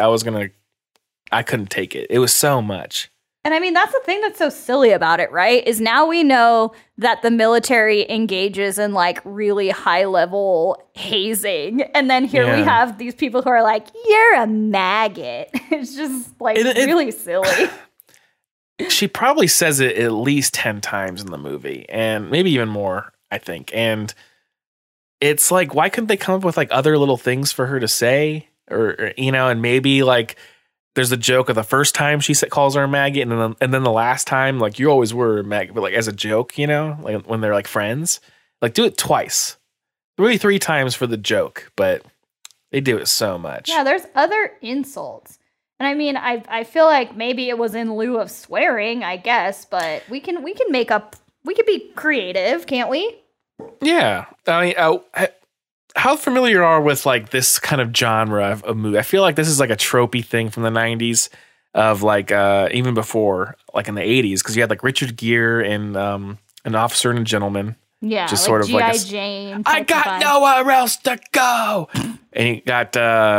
I couldn't take it. It was so much. And I mean, that's the thing that's so silly about it, right? Is now we know that the military engages in like really high level hazing. And then here we have these people who are like, you're a maggot. It's just like really silly. She probably says it at least 10 times in the movie, and maybe even more, I think. And it's like, why couldn't they come up with like other little things for her to say? Or and maybe like there's a joke of the first time she calls her a maggot, and then the last time, like, you always were a maggot, but like as a joke, like when they're like friends, like do it twice, maybe 3 times for the joke, but they do it so much. Yeah, there's other insults. And I mean, I feel like maybe it was in lieu of swearing, I guess, but we can be creative, can't we? Yeah. I mean, how familiar are with like this kind of genre of movie? I feel like this is like a tropey thing from the 90s of like even before, like in the 80s, because you had like Richard Gere in An Officer and a Gentleman. Yeah, just like sort of G.I. like Jane. I got nowhere else to go. And you got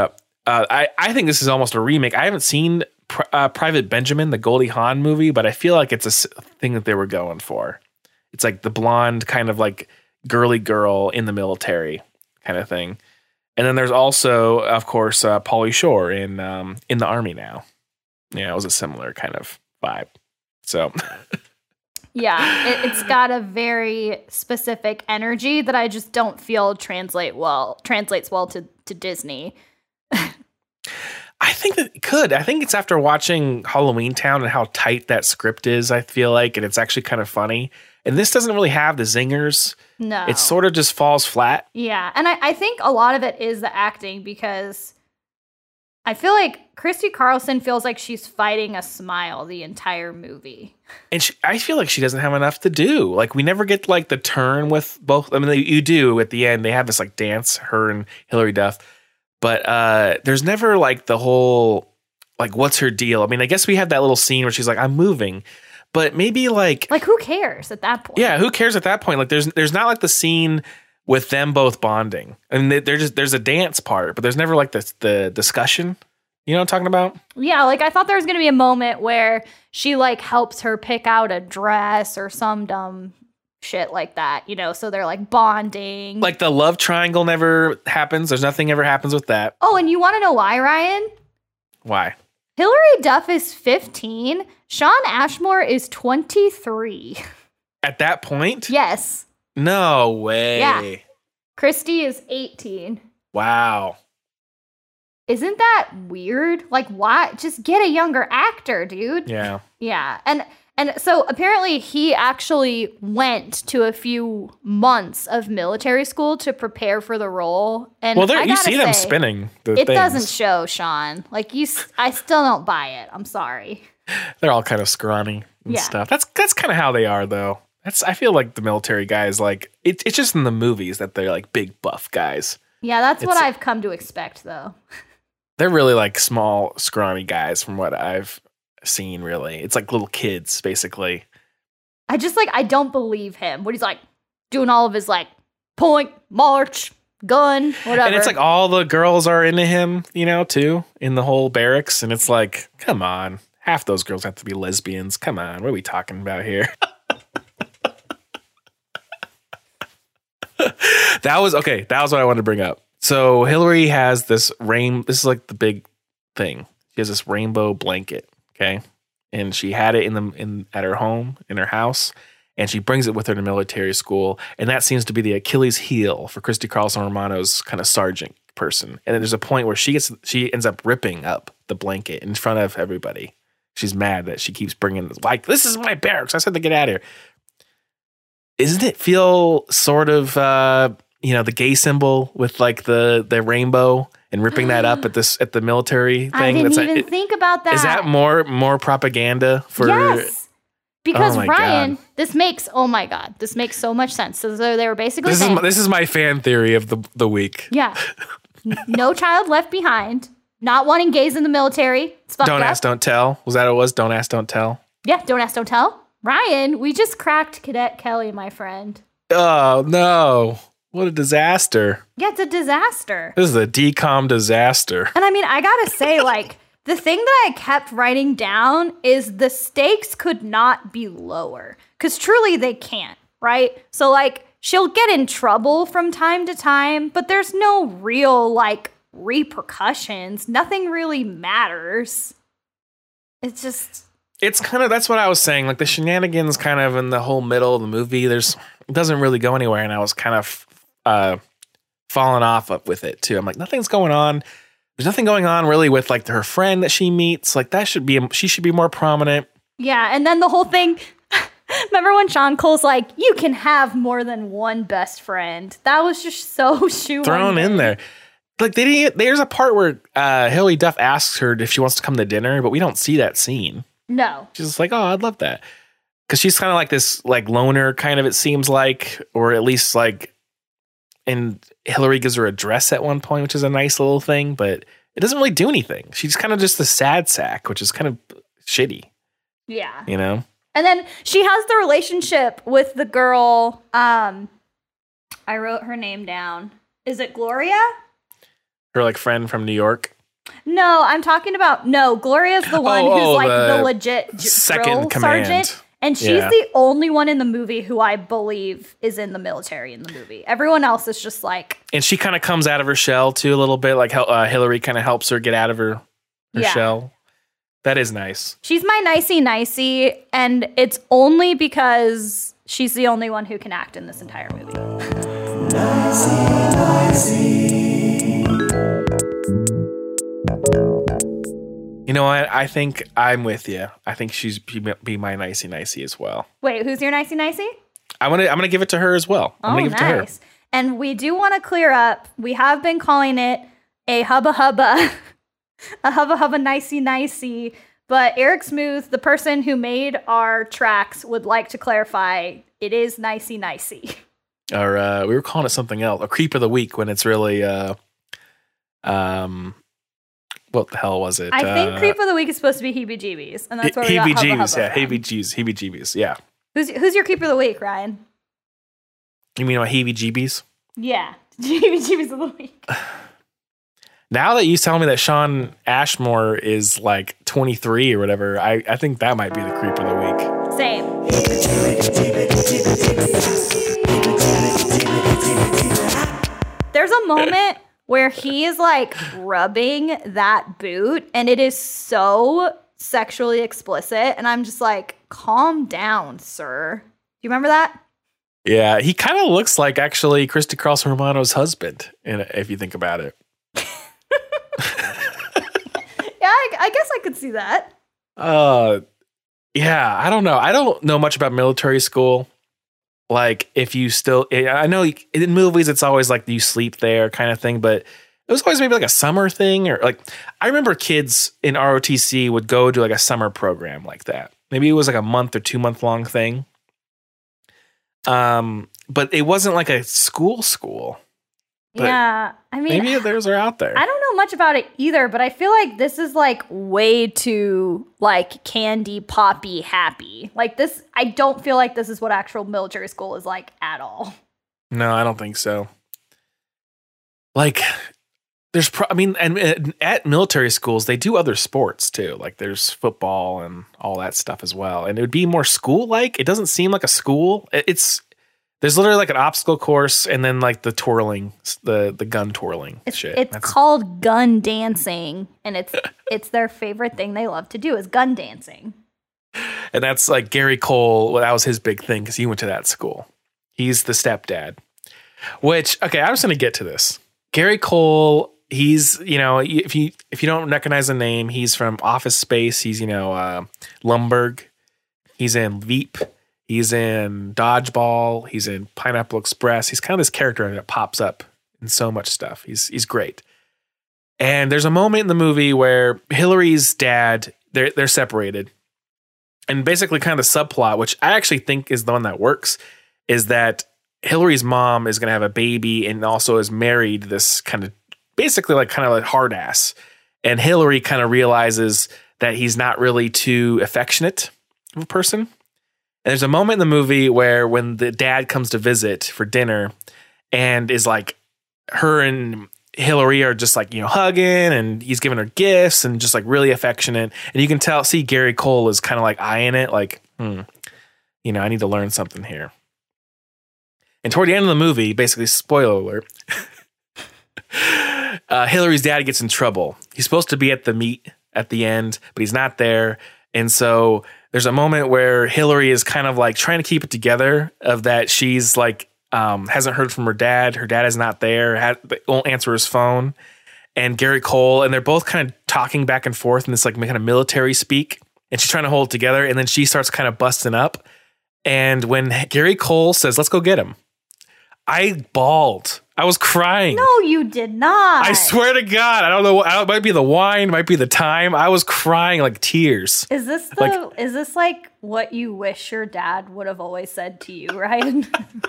I think this is almost a remake. I haven't seen Private Benjamin, the Goldie Hawn movie, but I feel like it's a thing that they were going for. It's like the blonde kind of like girly girl in the military kind of thing. And then there's also, of course, Pauly Shore in the Army now. Yeah, it was a similar kind of vibe. So yeah, it's got a very specific energy that I just don't feel translates well to Disney. I think that it could. I think it's after watching Halloween Town and how tight that script is, I feel like, and it's actually kind of funny. And this doesn't really have the zingers. No. It sort of just falls flat. Yeah, and I think a lot of it is the acting, because I feel like Christy Carlson feels like she's fighting a smile the entire movie. And I feel like she doesn't have enough to do. Like, we never get like the turn with both. I mean, you do at the end. They have this like dance, her and Hilary Duff. But there's never like the whole, like, what's her deal? I mean, I guess we have that little scene where she's like, I'm moving. But maybe like who cares at that point? Yeah, who cares at that point? Like there's not like the scene with them both bonding. I mean, there's a dance part, but there's never like the discussion. You know what I'm talking about? Yeah, like I thought there was going to be a moment where she like helps her pick out a dress or some dumb shit like that, so they're like bonding. Like the love triangle never happens. There's nothing ever happens with that. Oh, and you want to know why, Ryan? Why? Hilary Duff is 15. Shawn Ashmore is 23. At that point? Yes. No way. Yeah. Christy is 18. Wow. Isn't that weird? Like, why? Just get a younger actor, dude. Yeah. Yeah. And so apparently he actually went to a few months of military school to prepare for the role. And well, you see them spinning the things. It doesn't show, Sean. Like I still don't buy it. I'm sorry. They're all kind of scrawny and stuff. That's kind of how they are, though. I feel like the military guys, like it's just in the movies that they're like big buff guys. Yeah, that's what I've come to expect, though. They're really like small, scrawny guys from what I've seen. Really, it's like little kids, basically. I don't believe him. What he's like doing all of his like point, march, gun, whatever. And it's like all the girls are into him, too, in the whole barracks. And it's like, come on, half those girls have to be lesbians. Come on, what are we talking about here? That was what I wanted to bring up. So Hilary has this this is like the big thing. She has this rainbow blanket, okay? And she had it at her home, in her house, and she brings it with her to military school, and that seems to be the Achilles heel for Christy Carlson Romano's kind of sergeant person. And then there's a point where she ends up ripping up the blanket in front of everybody. She's mad that she keeps bringing like, this is my barracks. I said to get out of here. Doesn't it feel sort of the gay symbol with like the rainbow and ripping that up at the military thing. I didn't even think about that. Is that more propaganda for? Yes. Because Oh my Ryan, God. this makes so much sense. So they were basically This saying, is my fan theory of the week. yeah, no child left behind, not wanting gays in the military. It's fucked Don't up. ask, don't tell. Was that what it was? Don't ask, don't tell. Yeah, don't ask, don't tell. Ryan, we just cracked Cadet Kelly, my friend. Oh no! What a disaster! Yeah, it's a disaster. This is a decom disaster. And I mean, I gotta say, like, the thing that I kept writing down is the stakes could not be lower. Because truly they can't, right? So, like, she'll get in trouble from time to time, but there's no real, like, repercussions. Nothing really matters. It's just... It's kind of, that's what I was saying. Like the shenanigans kind of in the whole middle of the movie, it doesn't really go anywhere. And I was kind of falling off with it too. I'm like, nothing's going on. There's nothing going on really with like her friend that she meets. Like she should be more prominent. Yeah, and then the whole thing... Remember when Sean Cole's like, you can have more than one best friend? That was just so shoehorned Thrown in there. Like there's a part where Hilary Duff asks her if she wants to come to dinner, but we don't see that scene. No. She's just like, oh, I'd love that. Because she's kind of like this like loner kind of, it seems like, or at least like, and Hillary gives her a dress at one point, which is a nice little thing, but it doesn't really do anything. She's kind of just a sad sack, which is kind of shitty. Yeah. You know? And then she has the relationship with the girl. I wrote her name down. Is it Gloria? Her like friend from New York. No, I'm talking about Gloria's the one who's like the legit second drill command. sergeant. And she's Yeah. the only one in the movie who I believe is in the military in the movie. Everyone else is just like... And she kind of comes out of her shell too a little bit. Like Hillary kind of helps her get out of her Yeah. shell. That is nice. She's my nicey, and it's only because she's the only one who can act in this entire movie. You know what? I think I'm with you. I think she's be my nicey as well. Wait, who's your nicey? I'm gonna give it to her as well. I'm gonna give it to her. And we do want to clear up. We have been calling it a hubba hubba, a hubba hubba nicey. But Eric Smooth, the person who made our tracks, would like to clarify it is nicey. Or we were calling it something else, a creep of the week, when it's really what the hell was it? I think creep of the week is supposed to be heebie-jeebies, and that's where we got hubba hubba heebie-jeebies, yeah, from. heebie-jeebies, yeah. Who's your creep of the week, Ryan? You mean my heebie-jeebies? Yeah, heebie-jeebies of the week. Now that you tell me that Sean Ashmore is like 23 or whatever, I think that might be the creep of the week. Same. There's a moment where he is like rubbing that boot, and it is so sexually explicit, and I'm just like, calm down, sir. Do you remember that? Yeah, he kind of looks like actually Christy Carlson Romano's husband, if you think about it. Yeah, I guess I could see that. Yeah, I don't know. I don't know much about military school. Like, if you still, I know in movies it's always like you sleep there kind of thing, but it was always maybe like a summer thing, or like I remember kids in ROTC would go to like a summer program like that. Maybe it was like a month or 2 month long thing. But it wasn't like a school. But yeah, I mean, maybe theirs are out there. I don't know much about it either, but I feel like this is like way too like candy poppy happy. Like this, I don't feel like this is what actual military school is like at all. No, I don't think so. Like, there's, and at military schools, they do other sports too. Like, there's football and all that stuff as well. And it would be more school-like. It doesn't seem like a school. There's literally like an obstacle course and then like the twirling, the gun twirling shit. It's called gun dancing, and it's their favorite thing they love to do is gun dancing. And that's like Gary Cole. Well, that was his big thing because he went to that school. He's the stepdad. Which, okay, I'm just going to get to this. Gary Cole, he's, if you don't recognize the name, he's from Office Space. He's, Lumbergh. He's in Veep. He's in Dodgeball. He's in Pineapple Express. He's kind of this character that pops up in so much stuff. He's great. And there's a moment in the movie where Hillary's dad, they're separated. And basically kind of the subplot, which I actually think is the one that works, is that Hillary's mom is going to have a baby and also is married this kind of basically like hard ass. And Hillary kind of realizes that he's not really too affectionate of a person. And there's a moment in the movie where when the dad comes to visit for dinner and is like, her and Hillary are just like, hugging, and he's giving her gifts and just like really affectionate. And you can see Gary Cole is kind of like eyeing it like, I need to learn something here. And toward the end of the movie, basically, spoiler alert, Hillary's dad gets in trouble. He's supposed to be at the meet at the end, but he's not there. And so there's a moment where Hillary is kind of like trying to keep it together of that she's like, hasn't heard from her dad. Her dad is not there. Won't answer his phone. And Gary Cole, and they're both kind of talking back and forth in this like kind of military speak. And she's trying to hold it together. And then she starts kind of busting up. And when Gary Cole says, "Let's go get him," I bawled. I was crying. No, you did not. I swear to God. I don't know. It might be the wine, might be the time. I was crying like tears. Is this like what you wish your dad would have always said to you, Ryan?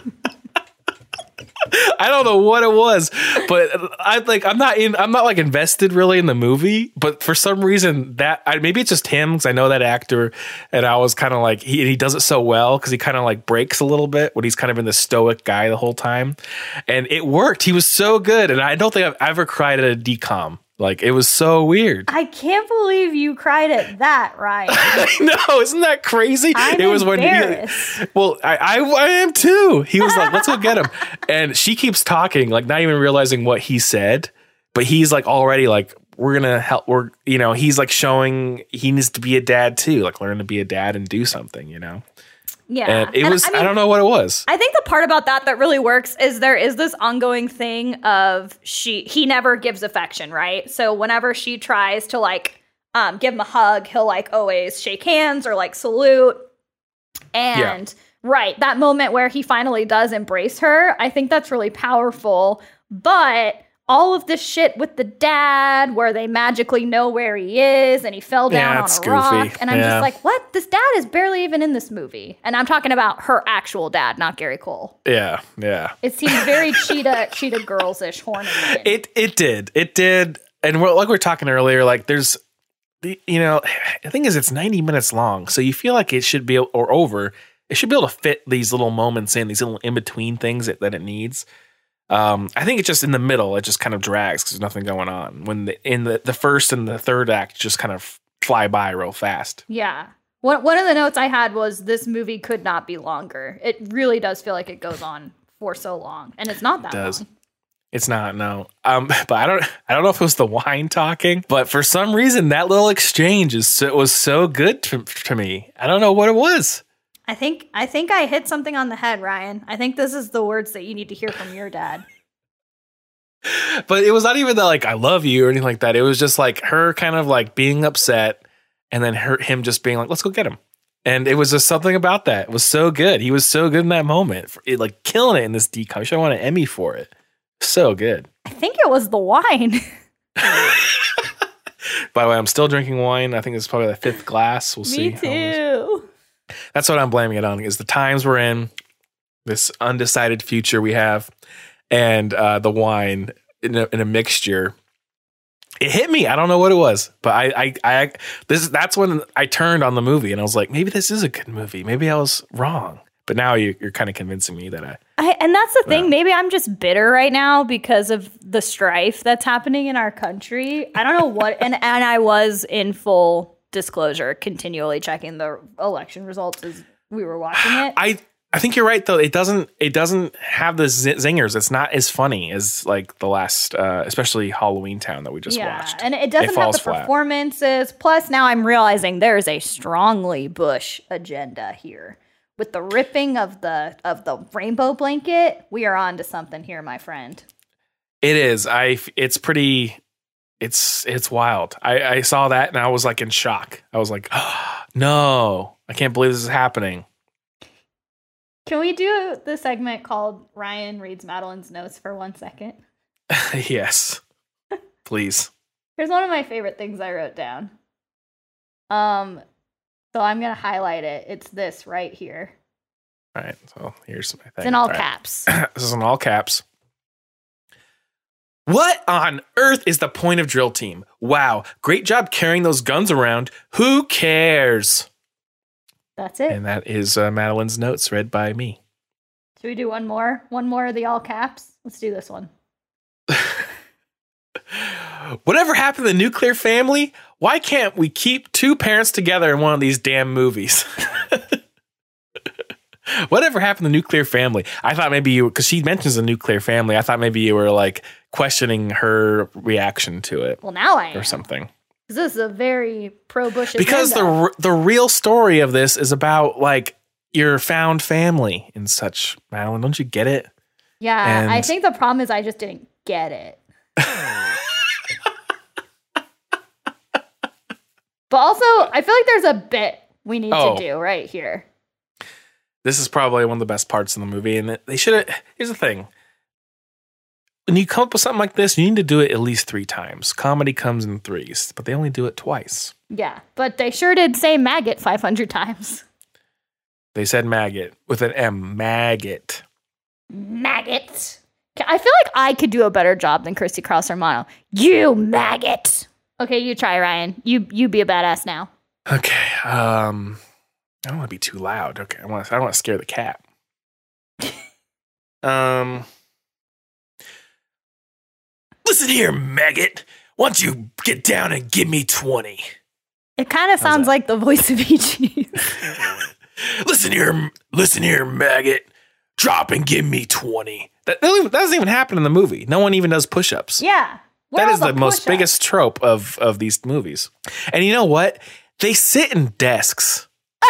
I don't know what it was, but I'm not like invested really in the movie, but for some reason maybe it's just him because I know that actor, and I was kind of like he does it so well because he kind of like breaks a little bit when he's kind of been the stoic guy the whole time, and it worked. He was so good, and I don't think I've ever cried at a DCOM. Like, it was so weird. I can't believe you cried at that, Ryan. No, isn't that crazy? I'm embarrassed. I am too. He was like, "Let's go get him," and she keeps talking, like not even realizing what he said, but he's like already like, "We're gonna help." He's like showing he needs to be a dad too, like learn to be a dad and do something, Yeah. And it was, I don't know what it was. I think the part about that really works is there is this ongoing thing of he never gives affection, right? So whenever she tries to like give him a hug, he'll like always shake hands or like salute. And right, that moment where he finally does embrace her, I think that's really powerful. But all of this shit with the dad where they magically know where he is and he fell down on a rock. And I'm just like, what? This dad is barely even in this movie. And I'm talking about her actual dad, not Gary Cole. Yeah, yeah. It seems very cheetah girls-ish, horny. It did. And like we were talking earlier, like there's, the thing is it's 90 minutes long. So you feel like it should be, or over, it should be able to fit these little moments in, these little in-between things that it needs. I think it's just in the middle. It just kind of drags because there's nothing going on. When the first and the third act just kind of fly by real fast. Yeah. One of the notes I had was this movie could not be longer. It really does feel like it goes on for so long, and it's not that long. It's not, no. But I don't know if it was the wine talking, but for some reason that little exchange was so good to me. I don't know what it was. I think I hit something on the head, Ryan. I think this is the words that you need to hear from your dad. But it was not even that like I love you or anything like that. It was just like her kind of like being upset, and then him just being like, "Let's go get him." And it was just something about that. It was so good. He was so good in that moment, like killing it in this DCOM. I should have won an Emmy for it. So good. I think it was the wine. By the way, I'm still drinking wine. I think it's probably the fifth glass. We'll see. Me too. That's what I'm blaming it on, is the times we're in, this undecided future we have, and the wine in a mixture. It hit me. I don't know what it was, but that's when I turned on the movie and I was like, maybe this is a good movie. Maybe I was wrong. But now you're kind of convincing me that and that's the thing. Maybe I'm just bitter right now because of the strife that's happening in our country. I don't know what, and I was in full disclosure, continually checking the election results as we were watching it. I think you're right though. It doesn't have the zingers. It's not as funny as like the last, especially Halloween Town that we just watched. And it doesn't have the performances. Plus, now I'm realizing there is a strongly Bush agenda here with the ripping of the rainbow blanket. We are on to something here, my friend. It is. It's pretty. It's wild. I saw that and I was like in shock. I was like, oh, no, I can't believe this is happening. Can we do the segment called Ryan Reads Madeline's Notes for 1 second? Yes. Please. Here's one of my favorite things I wrote down. So I'm going to highlight it. It's this right here. All right. So here's my thing. It's in all caps. This is in all caps. What on earth is the point of drill team? Wow. Great job carrying those guns around. Who cares? That's it. And that is Madeline's notes read by me. Should we do one more? One more of the all caps? Let's do this one. Whatever happened to the nuclear family? Why can't we keep two parents together in one of these damn movies? Whatever happened to the nuclear family? I thought maybe you, because she mentions the nuclear family, I thought maybe you were like questioning her reaction to it. Well, now I am. Or something. This is a very pro-Bush Because the real story of this is about like your found family and such. Madeline, don't you get it? Yeah, And- I think the problem is I just didn't get it. But also, I feel like there's a bit we need to do right here. This is probably one of the best parts of the movie. And they should have. Here's the thing. When you come up with something like this, you need to do it at least 3 times. Comedy comes in 3s, but they only do it twice. Yeah, but they sure did say maggot 500 times. They said maggot with an M. Maggot. Maggot. I feel like I could do a better job than Christy Carlson Romano. You maggot. Okay, you try, Ryan. You be a badass now. Okay. I don't want to be too loud. Okay. I don't want to scare the cat. Listen here, maggot. Why don't you get down and give me 20? It kind of sounds like the voice of E.G. Listen here, maggot. Drop and give me 20. That doesn't even happen in the movie. No one even does push-ups. Yeah. That is the most biggest trope of these movies. And you know what? They sit in desks.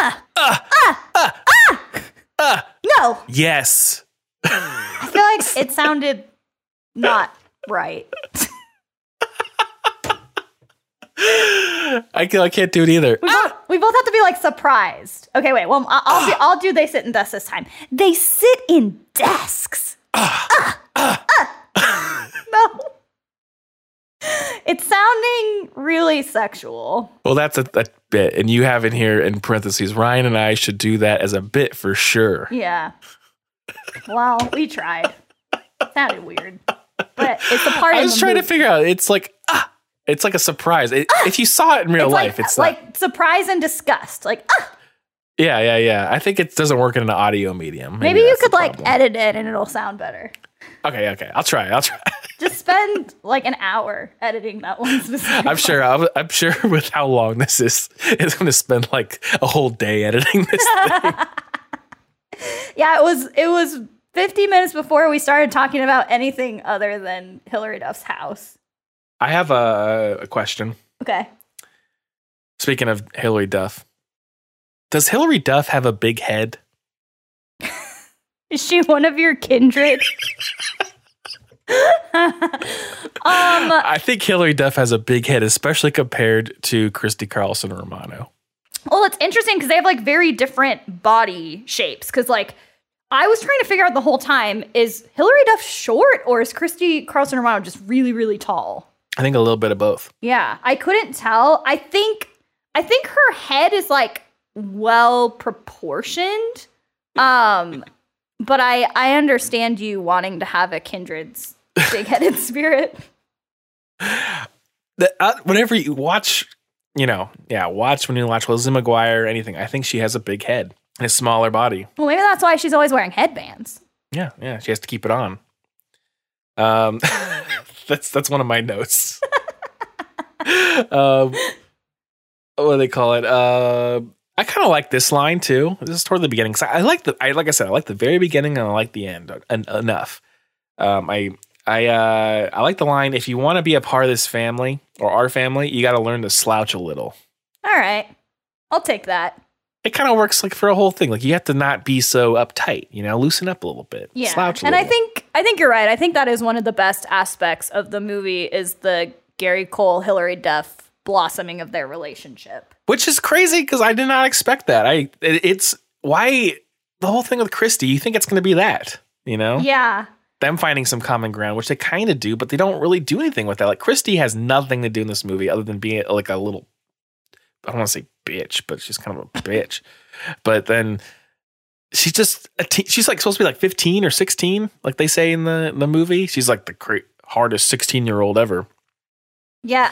No. Yes. I feel like it sounded not right. I can't do it either. We both have to be like surprised. Okay, wait. Well, I'll do they sit in desks this time. They sit in desks. No. It's sounding really sexual. Well, that's a bit. And you have in here in parentheses, Ryan and I should do that as a bit for sure. Yeah. Well, we tried. It sounded weird. But it's a part of the I was trying to movie. figure out. It's like, it's like a surprise. If you saw it in real life, it's like surprise and disgust. Like, Yeah. I think it doesn't work in an audio medium. maybe you that's could the like problem. edit it and it'll sound better. Okay. I'll try. Just spend like an hour editing that one specific. I'm sure with how long this is, it's going to spend like a whole day editing this thing. Yeah, it was 50 minutes before we started talking about anything other than Hillary Duff's house. I have a question. Okay. Speaking of Hillary Duff, does Hillary Duff have a big head? Is she one of your kindred? I think Hillary Duff has a big head, especially compared to Christy Carlson Romano. Well, it's interesting because they have like very different body shapes. Because like I was trying to figure out the whole time, is Hillary Duff short or is Christy Carlson Romano just really, really tall? I think a little bit of both. Yeah, I couldn't tell. I think her head is like well proportioned. But I understand you wanting to have a kindred's big-headed spirit. Whenever you watch, watch when you watch Lizzie McGuire or anything, I think she has a big head and a smaller body. Well, maybe that's why she's always wearing headbands. Yeah, she has to keep it on. That's one of my notes. What do they call it? I kind of like this line too. This is toward the beginning. I like the very beginning and I like the end enough. I like the line, if you want to be a part of this family or our family, you got to learn to slouch a little. All right. I'll take that. It kind of works like for a whole thing. Like you have to not be so uptight, loosen up a little bit. Yeah. Slouch a and little. I think you're right. I think that is one of the best aspects of the movie is the Gary Cole, Hillary Duff blossoming of their relationship. Which is crazy because I did not expect that. It's why the whole thing with Christy, you think it's going to be that, you know? Yeah. Them finding some common ground, which they kind of do, but they don't really do anything with that. Like Christy has nothing to do in this movie other than being like a little, I don't want to say bitch, but she's kind of a bitch. But then she's just, she's like supposed to be like 15 or 16, like they say in the movie. She's like the hardest 16-year-old ever. Yeah,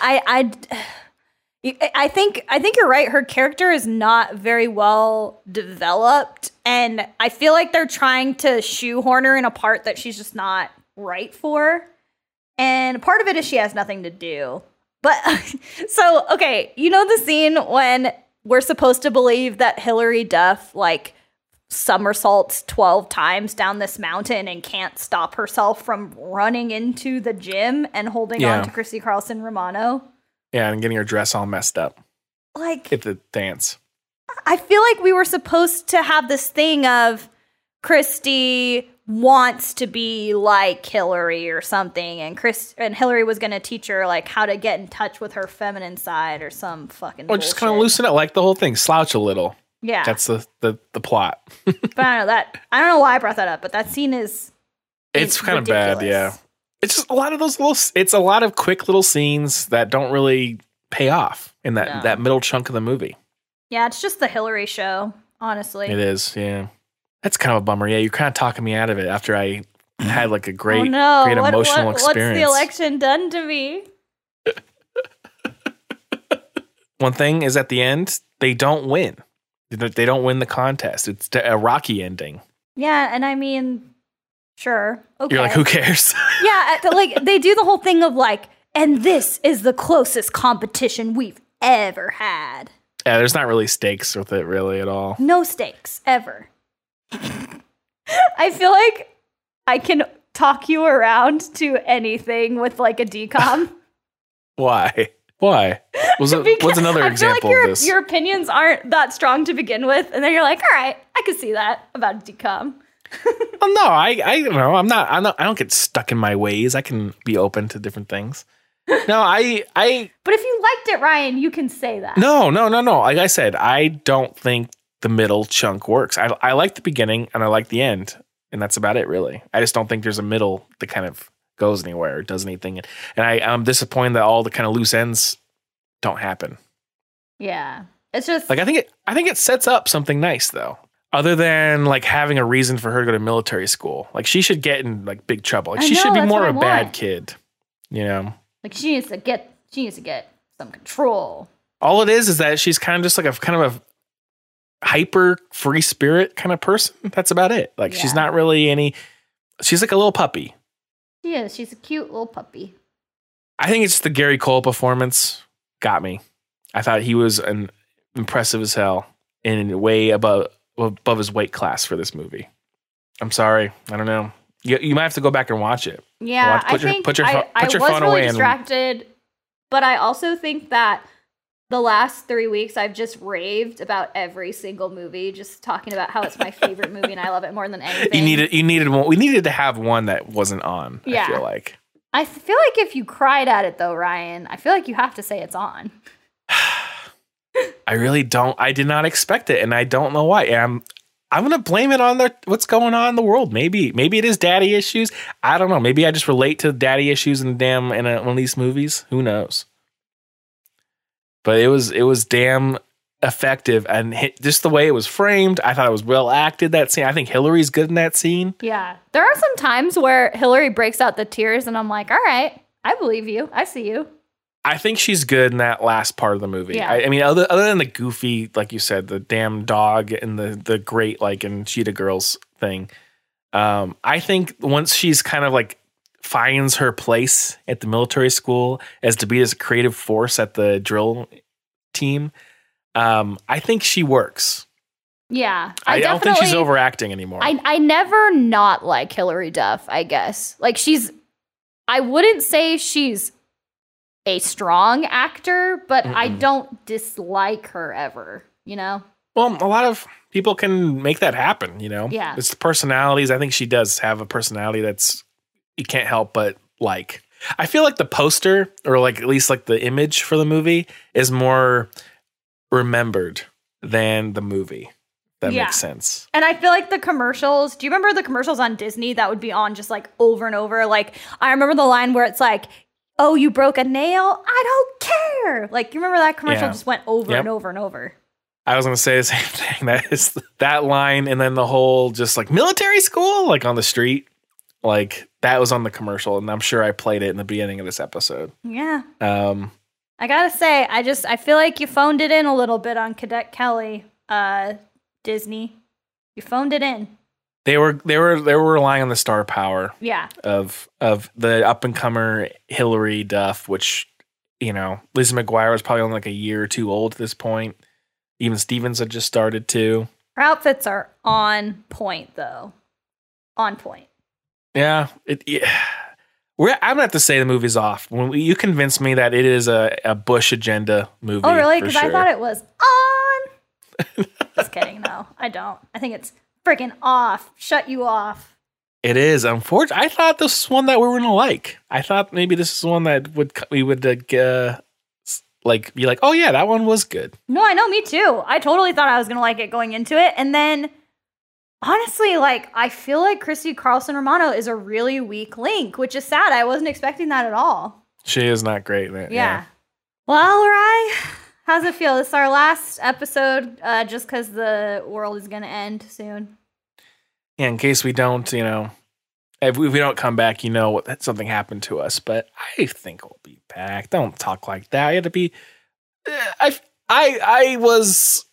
I think you're right. Her character is not very well developed, and I feel like they're trying to shoehorn her in a part that she's just not right for. And part of it is she has nothing to do. But so, okay, you know the scene when we're supposed to believe that Hilary Duff like somersaults 12 times down this mountain and can't stop herself from running into the gym and holding on to Christy Carlson Romano? Yeah, and getting her dress all messed up. Like at the dance. I feel like we were supposed to have this thing of Christy wants to be like Hillary or something, and Hillary was going to teach her like how to get in touch with her feminine side or some fucking Or just kind of loosen up, like the whole thing, slouch a little. Yeah. That's the plot. But I don't know why I brought that up, but that scene is it's kind of bad, yeah. It's just a lot of those it's a lot of quick little scenes that don't really pay off in that middle chunk of the movie. Yeah, it's just the Hillary show, honestly. It is, yeah. That's kind of a bummer. Yeah, you're kind of talking me out of it after I had like a great emotional experience. What's the election done to me? One thing is at the end, they don't win. They don't win the contest. It's a rocky ending. Yeah, and I mean, sure. Okay. You're like, who cares? Yeah, like they do the whole thing of like, and this is the closest competition we've ever had. Yeah, there's not really stakes with it really at all. No stakes, ever. I feel like I can talk you around to anything with like a DCOM. Why? What's another example of this? Your opinions aren't that strong to begin with, and then you're like, all right, I can see that about a DCOM. Oh, no, I don't know. I don't get stuck in my ways. I can be open to different things. No, I. But if you liked it, Ryan, you can say that. No. Like I said, I don't think the middle chunk works. I like the beginning and I like the end, and that's about it, really. I just don't think there's a middle that kind of goes anywhere or does anything. And I'm disappointed that all the kind of loose ends don't happen. Yeah, it's just like I think it sets up something nice though. Other than like having a reason for her to go to military school, like she should get in like big trouble. Like she should be more of a bad kid, you know. Like she needs to get some control. All it is that she's kind of just like a hyper free spirit kind of person. That's about it. Like she's not really she's like a little puppy. She is. She's a cute little puppy. I think it's the Gary Cole performance got me. I thought he was impressive as hell and way above his weight class for this movie. I'm sorry. I don't know. You might have to go back and watch it. Yeah, put your phone really away. Distracted, but I also think that the last 3 weeks I've just raved about every single movie, just talking about how it's my favorite movie and I love it more than anything. You needed one. We needed to have one that wasn't on. Yeah. I feel like. I feel like if you cried at it though, Ryan, I feel like you have to say it's on. I really don't. I did not expect it, and I don't know why. I'm going to blame it on what's going on in the world. Maybe it is daddy issues. I don't know. Maybe I just relate to daddy issues in one of these movies. Who knows? But it was damn effective, and just the way it was framed, I thought it was well acted. That scene. I think Hillary's good in that scene. Yeah, there are some times where Hillary breaks out the tears, and I'm like, all right, I believe you. I see you. I think she's good in that last part of the movie. Yeah. I mean, other than the goofy, like you said, the damn dog and the great like in Cheetah Girls thing. I think once she's kind of like finds her place at the military school as to be this creative force at the drill team, I think she works. Yeah, I don't think she's overacting anymore. I never not like Hilary Duff, I guess. Like I wouldn't say she's a strong actor, but I don't dislike her ever, you know? Well, a lot of people can make that happen, you know? Yeah. It's the personalities. I think she does have a personality that's you can't help but like. I feel like the poster, or like at least like the image for the movie, is more remembered than the movie. that makes sense. And I feel like the commercials, do you remember the commercials on Disney that would be on just like over and over? Like, I remember the line where it's like, oh, you broke a nail? I don't care. Like, you remember that commercial just went over and over and over. I was going to say the same thing. That is that line, and then the whole just like military school, like on the street. Like, that was on the commercial, and I'm sure I played it in the beginning of this episode. Yeah. I gotta say, I feel like you phoned it in a little bit on Cadet Kelly, Disney. You phoned it in. They were relying on the star power. Yeah. Of the up and comer Hilary Duff, which, you know, Lizzie McGuire was probably only like a year or two old at this point. Even Stevens had just started too. Her outfits are on point, though. On point. Yeah. I'm gonna have to say the movie's off. When you convinced me that it is a Bush agenda movie. Oh, really? Because I thought it was on. Just kidding. No, I don't. I think it's freaking off. Shut you off. It is. Unfortunately, I thought this was one that we were gonna like. I thought maybe this is one that we would like be like, oh yeah, that one was good. No, I know, me too. I totally thought I was gonna like it going into it, and then honestly, like, I feel like Christy Carlson Romano is a really weak link, which is sad. I wasn't expecting that at all. She is not great. Yeah. Well, Rye, how's it feel? This is our last episode, just because the world is gonna end soon. Yeah, in case we don't, you know, if we don't come back, you know, something happened to us. But I think we'll be back. Don't talk like that. You have to be. I was.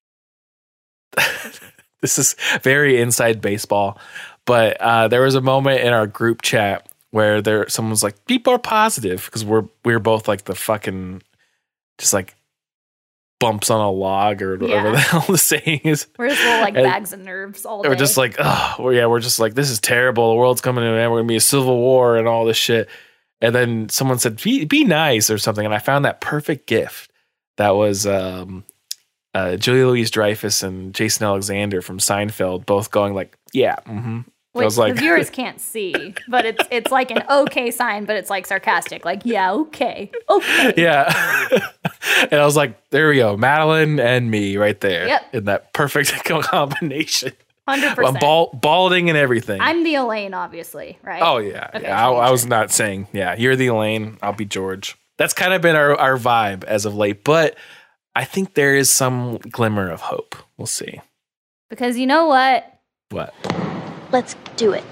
This is very inside baseball, but there was a moment in our group chat where someone was like, "Be more positive," because we're both like the fucking just like bumps on a log or whatever the hell the saying is. We're just little like bags of nerves all day. We're just like, we're just like, this is terrible. The world's coming to an end. We're gonna be a civil war and all this shit. And then someone said, be nice or something. And I found that perfect gift. That was Julia Louis-Dreyfus and Jason Alexander from Seinfeld both going like, yeah, mm-hmm. Which I was like, the viewers can't see, but it's like an okay sign, but it's like sarcastic, like, yeah, okay. Yeah. And I was like, there we go, Madeline and me right there. Yep. In that perfect combination. 100%. I'm balding and everything. I'm the Elaine, obviously, right? Oh, yeah. Okay, yeah. I was not saying, you're the Elaine, I'll be George. That's kind of been our vibe as of late, but I think there is some glimmer of hope. We'll see. Because you know what? What? Let's do it.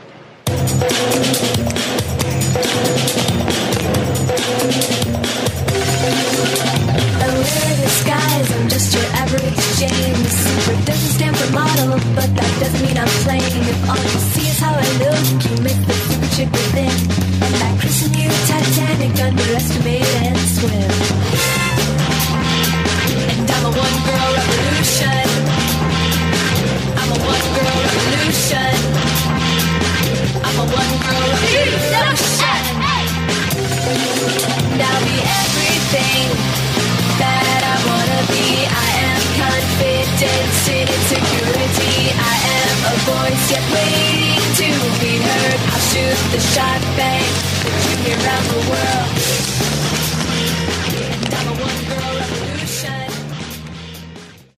Disguise, I'm just your average James. Super doesn't stand for model, but that doesn't mean I'm playing. If all you see is how I look, you make the super chick within. And that christen you Titanic, underestimate and swim. And I'm a one-girl revolution. I'm a one-girl revolution. I'm a one-girl revolution. Now be everything that I wanna be. I am confidence in insecurity. I am a voice yet waiting to be heard. I'll shoot the shot that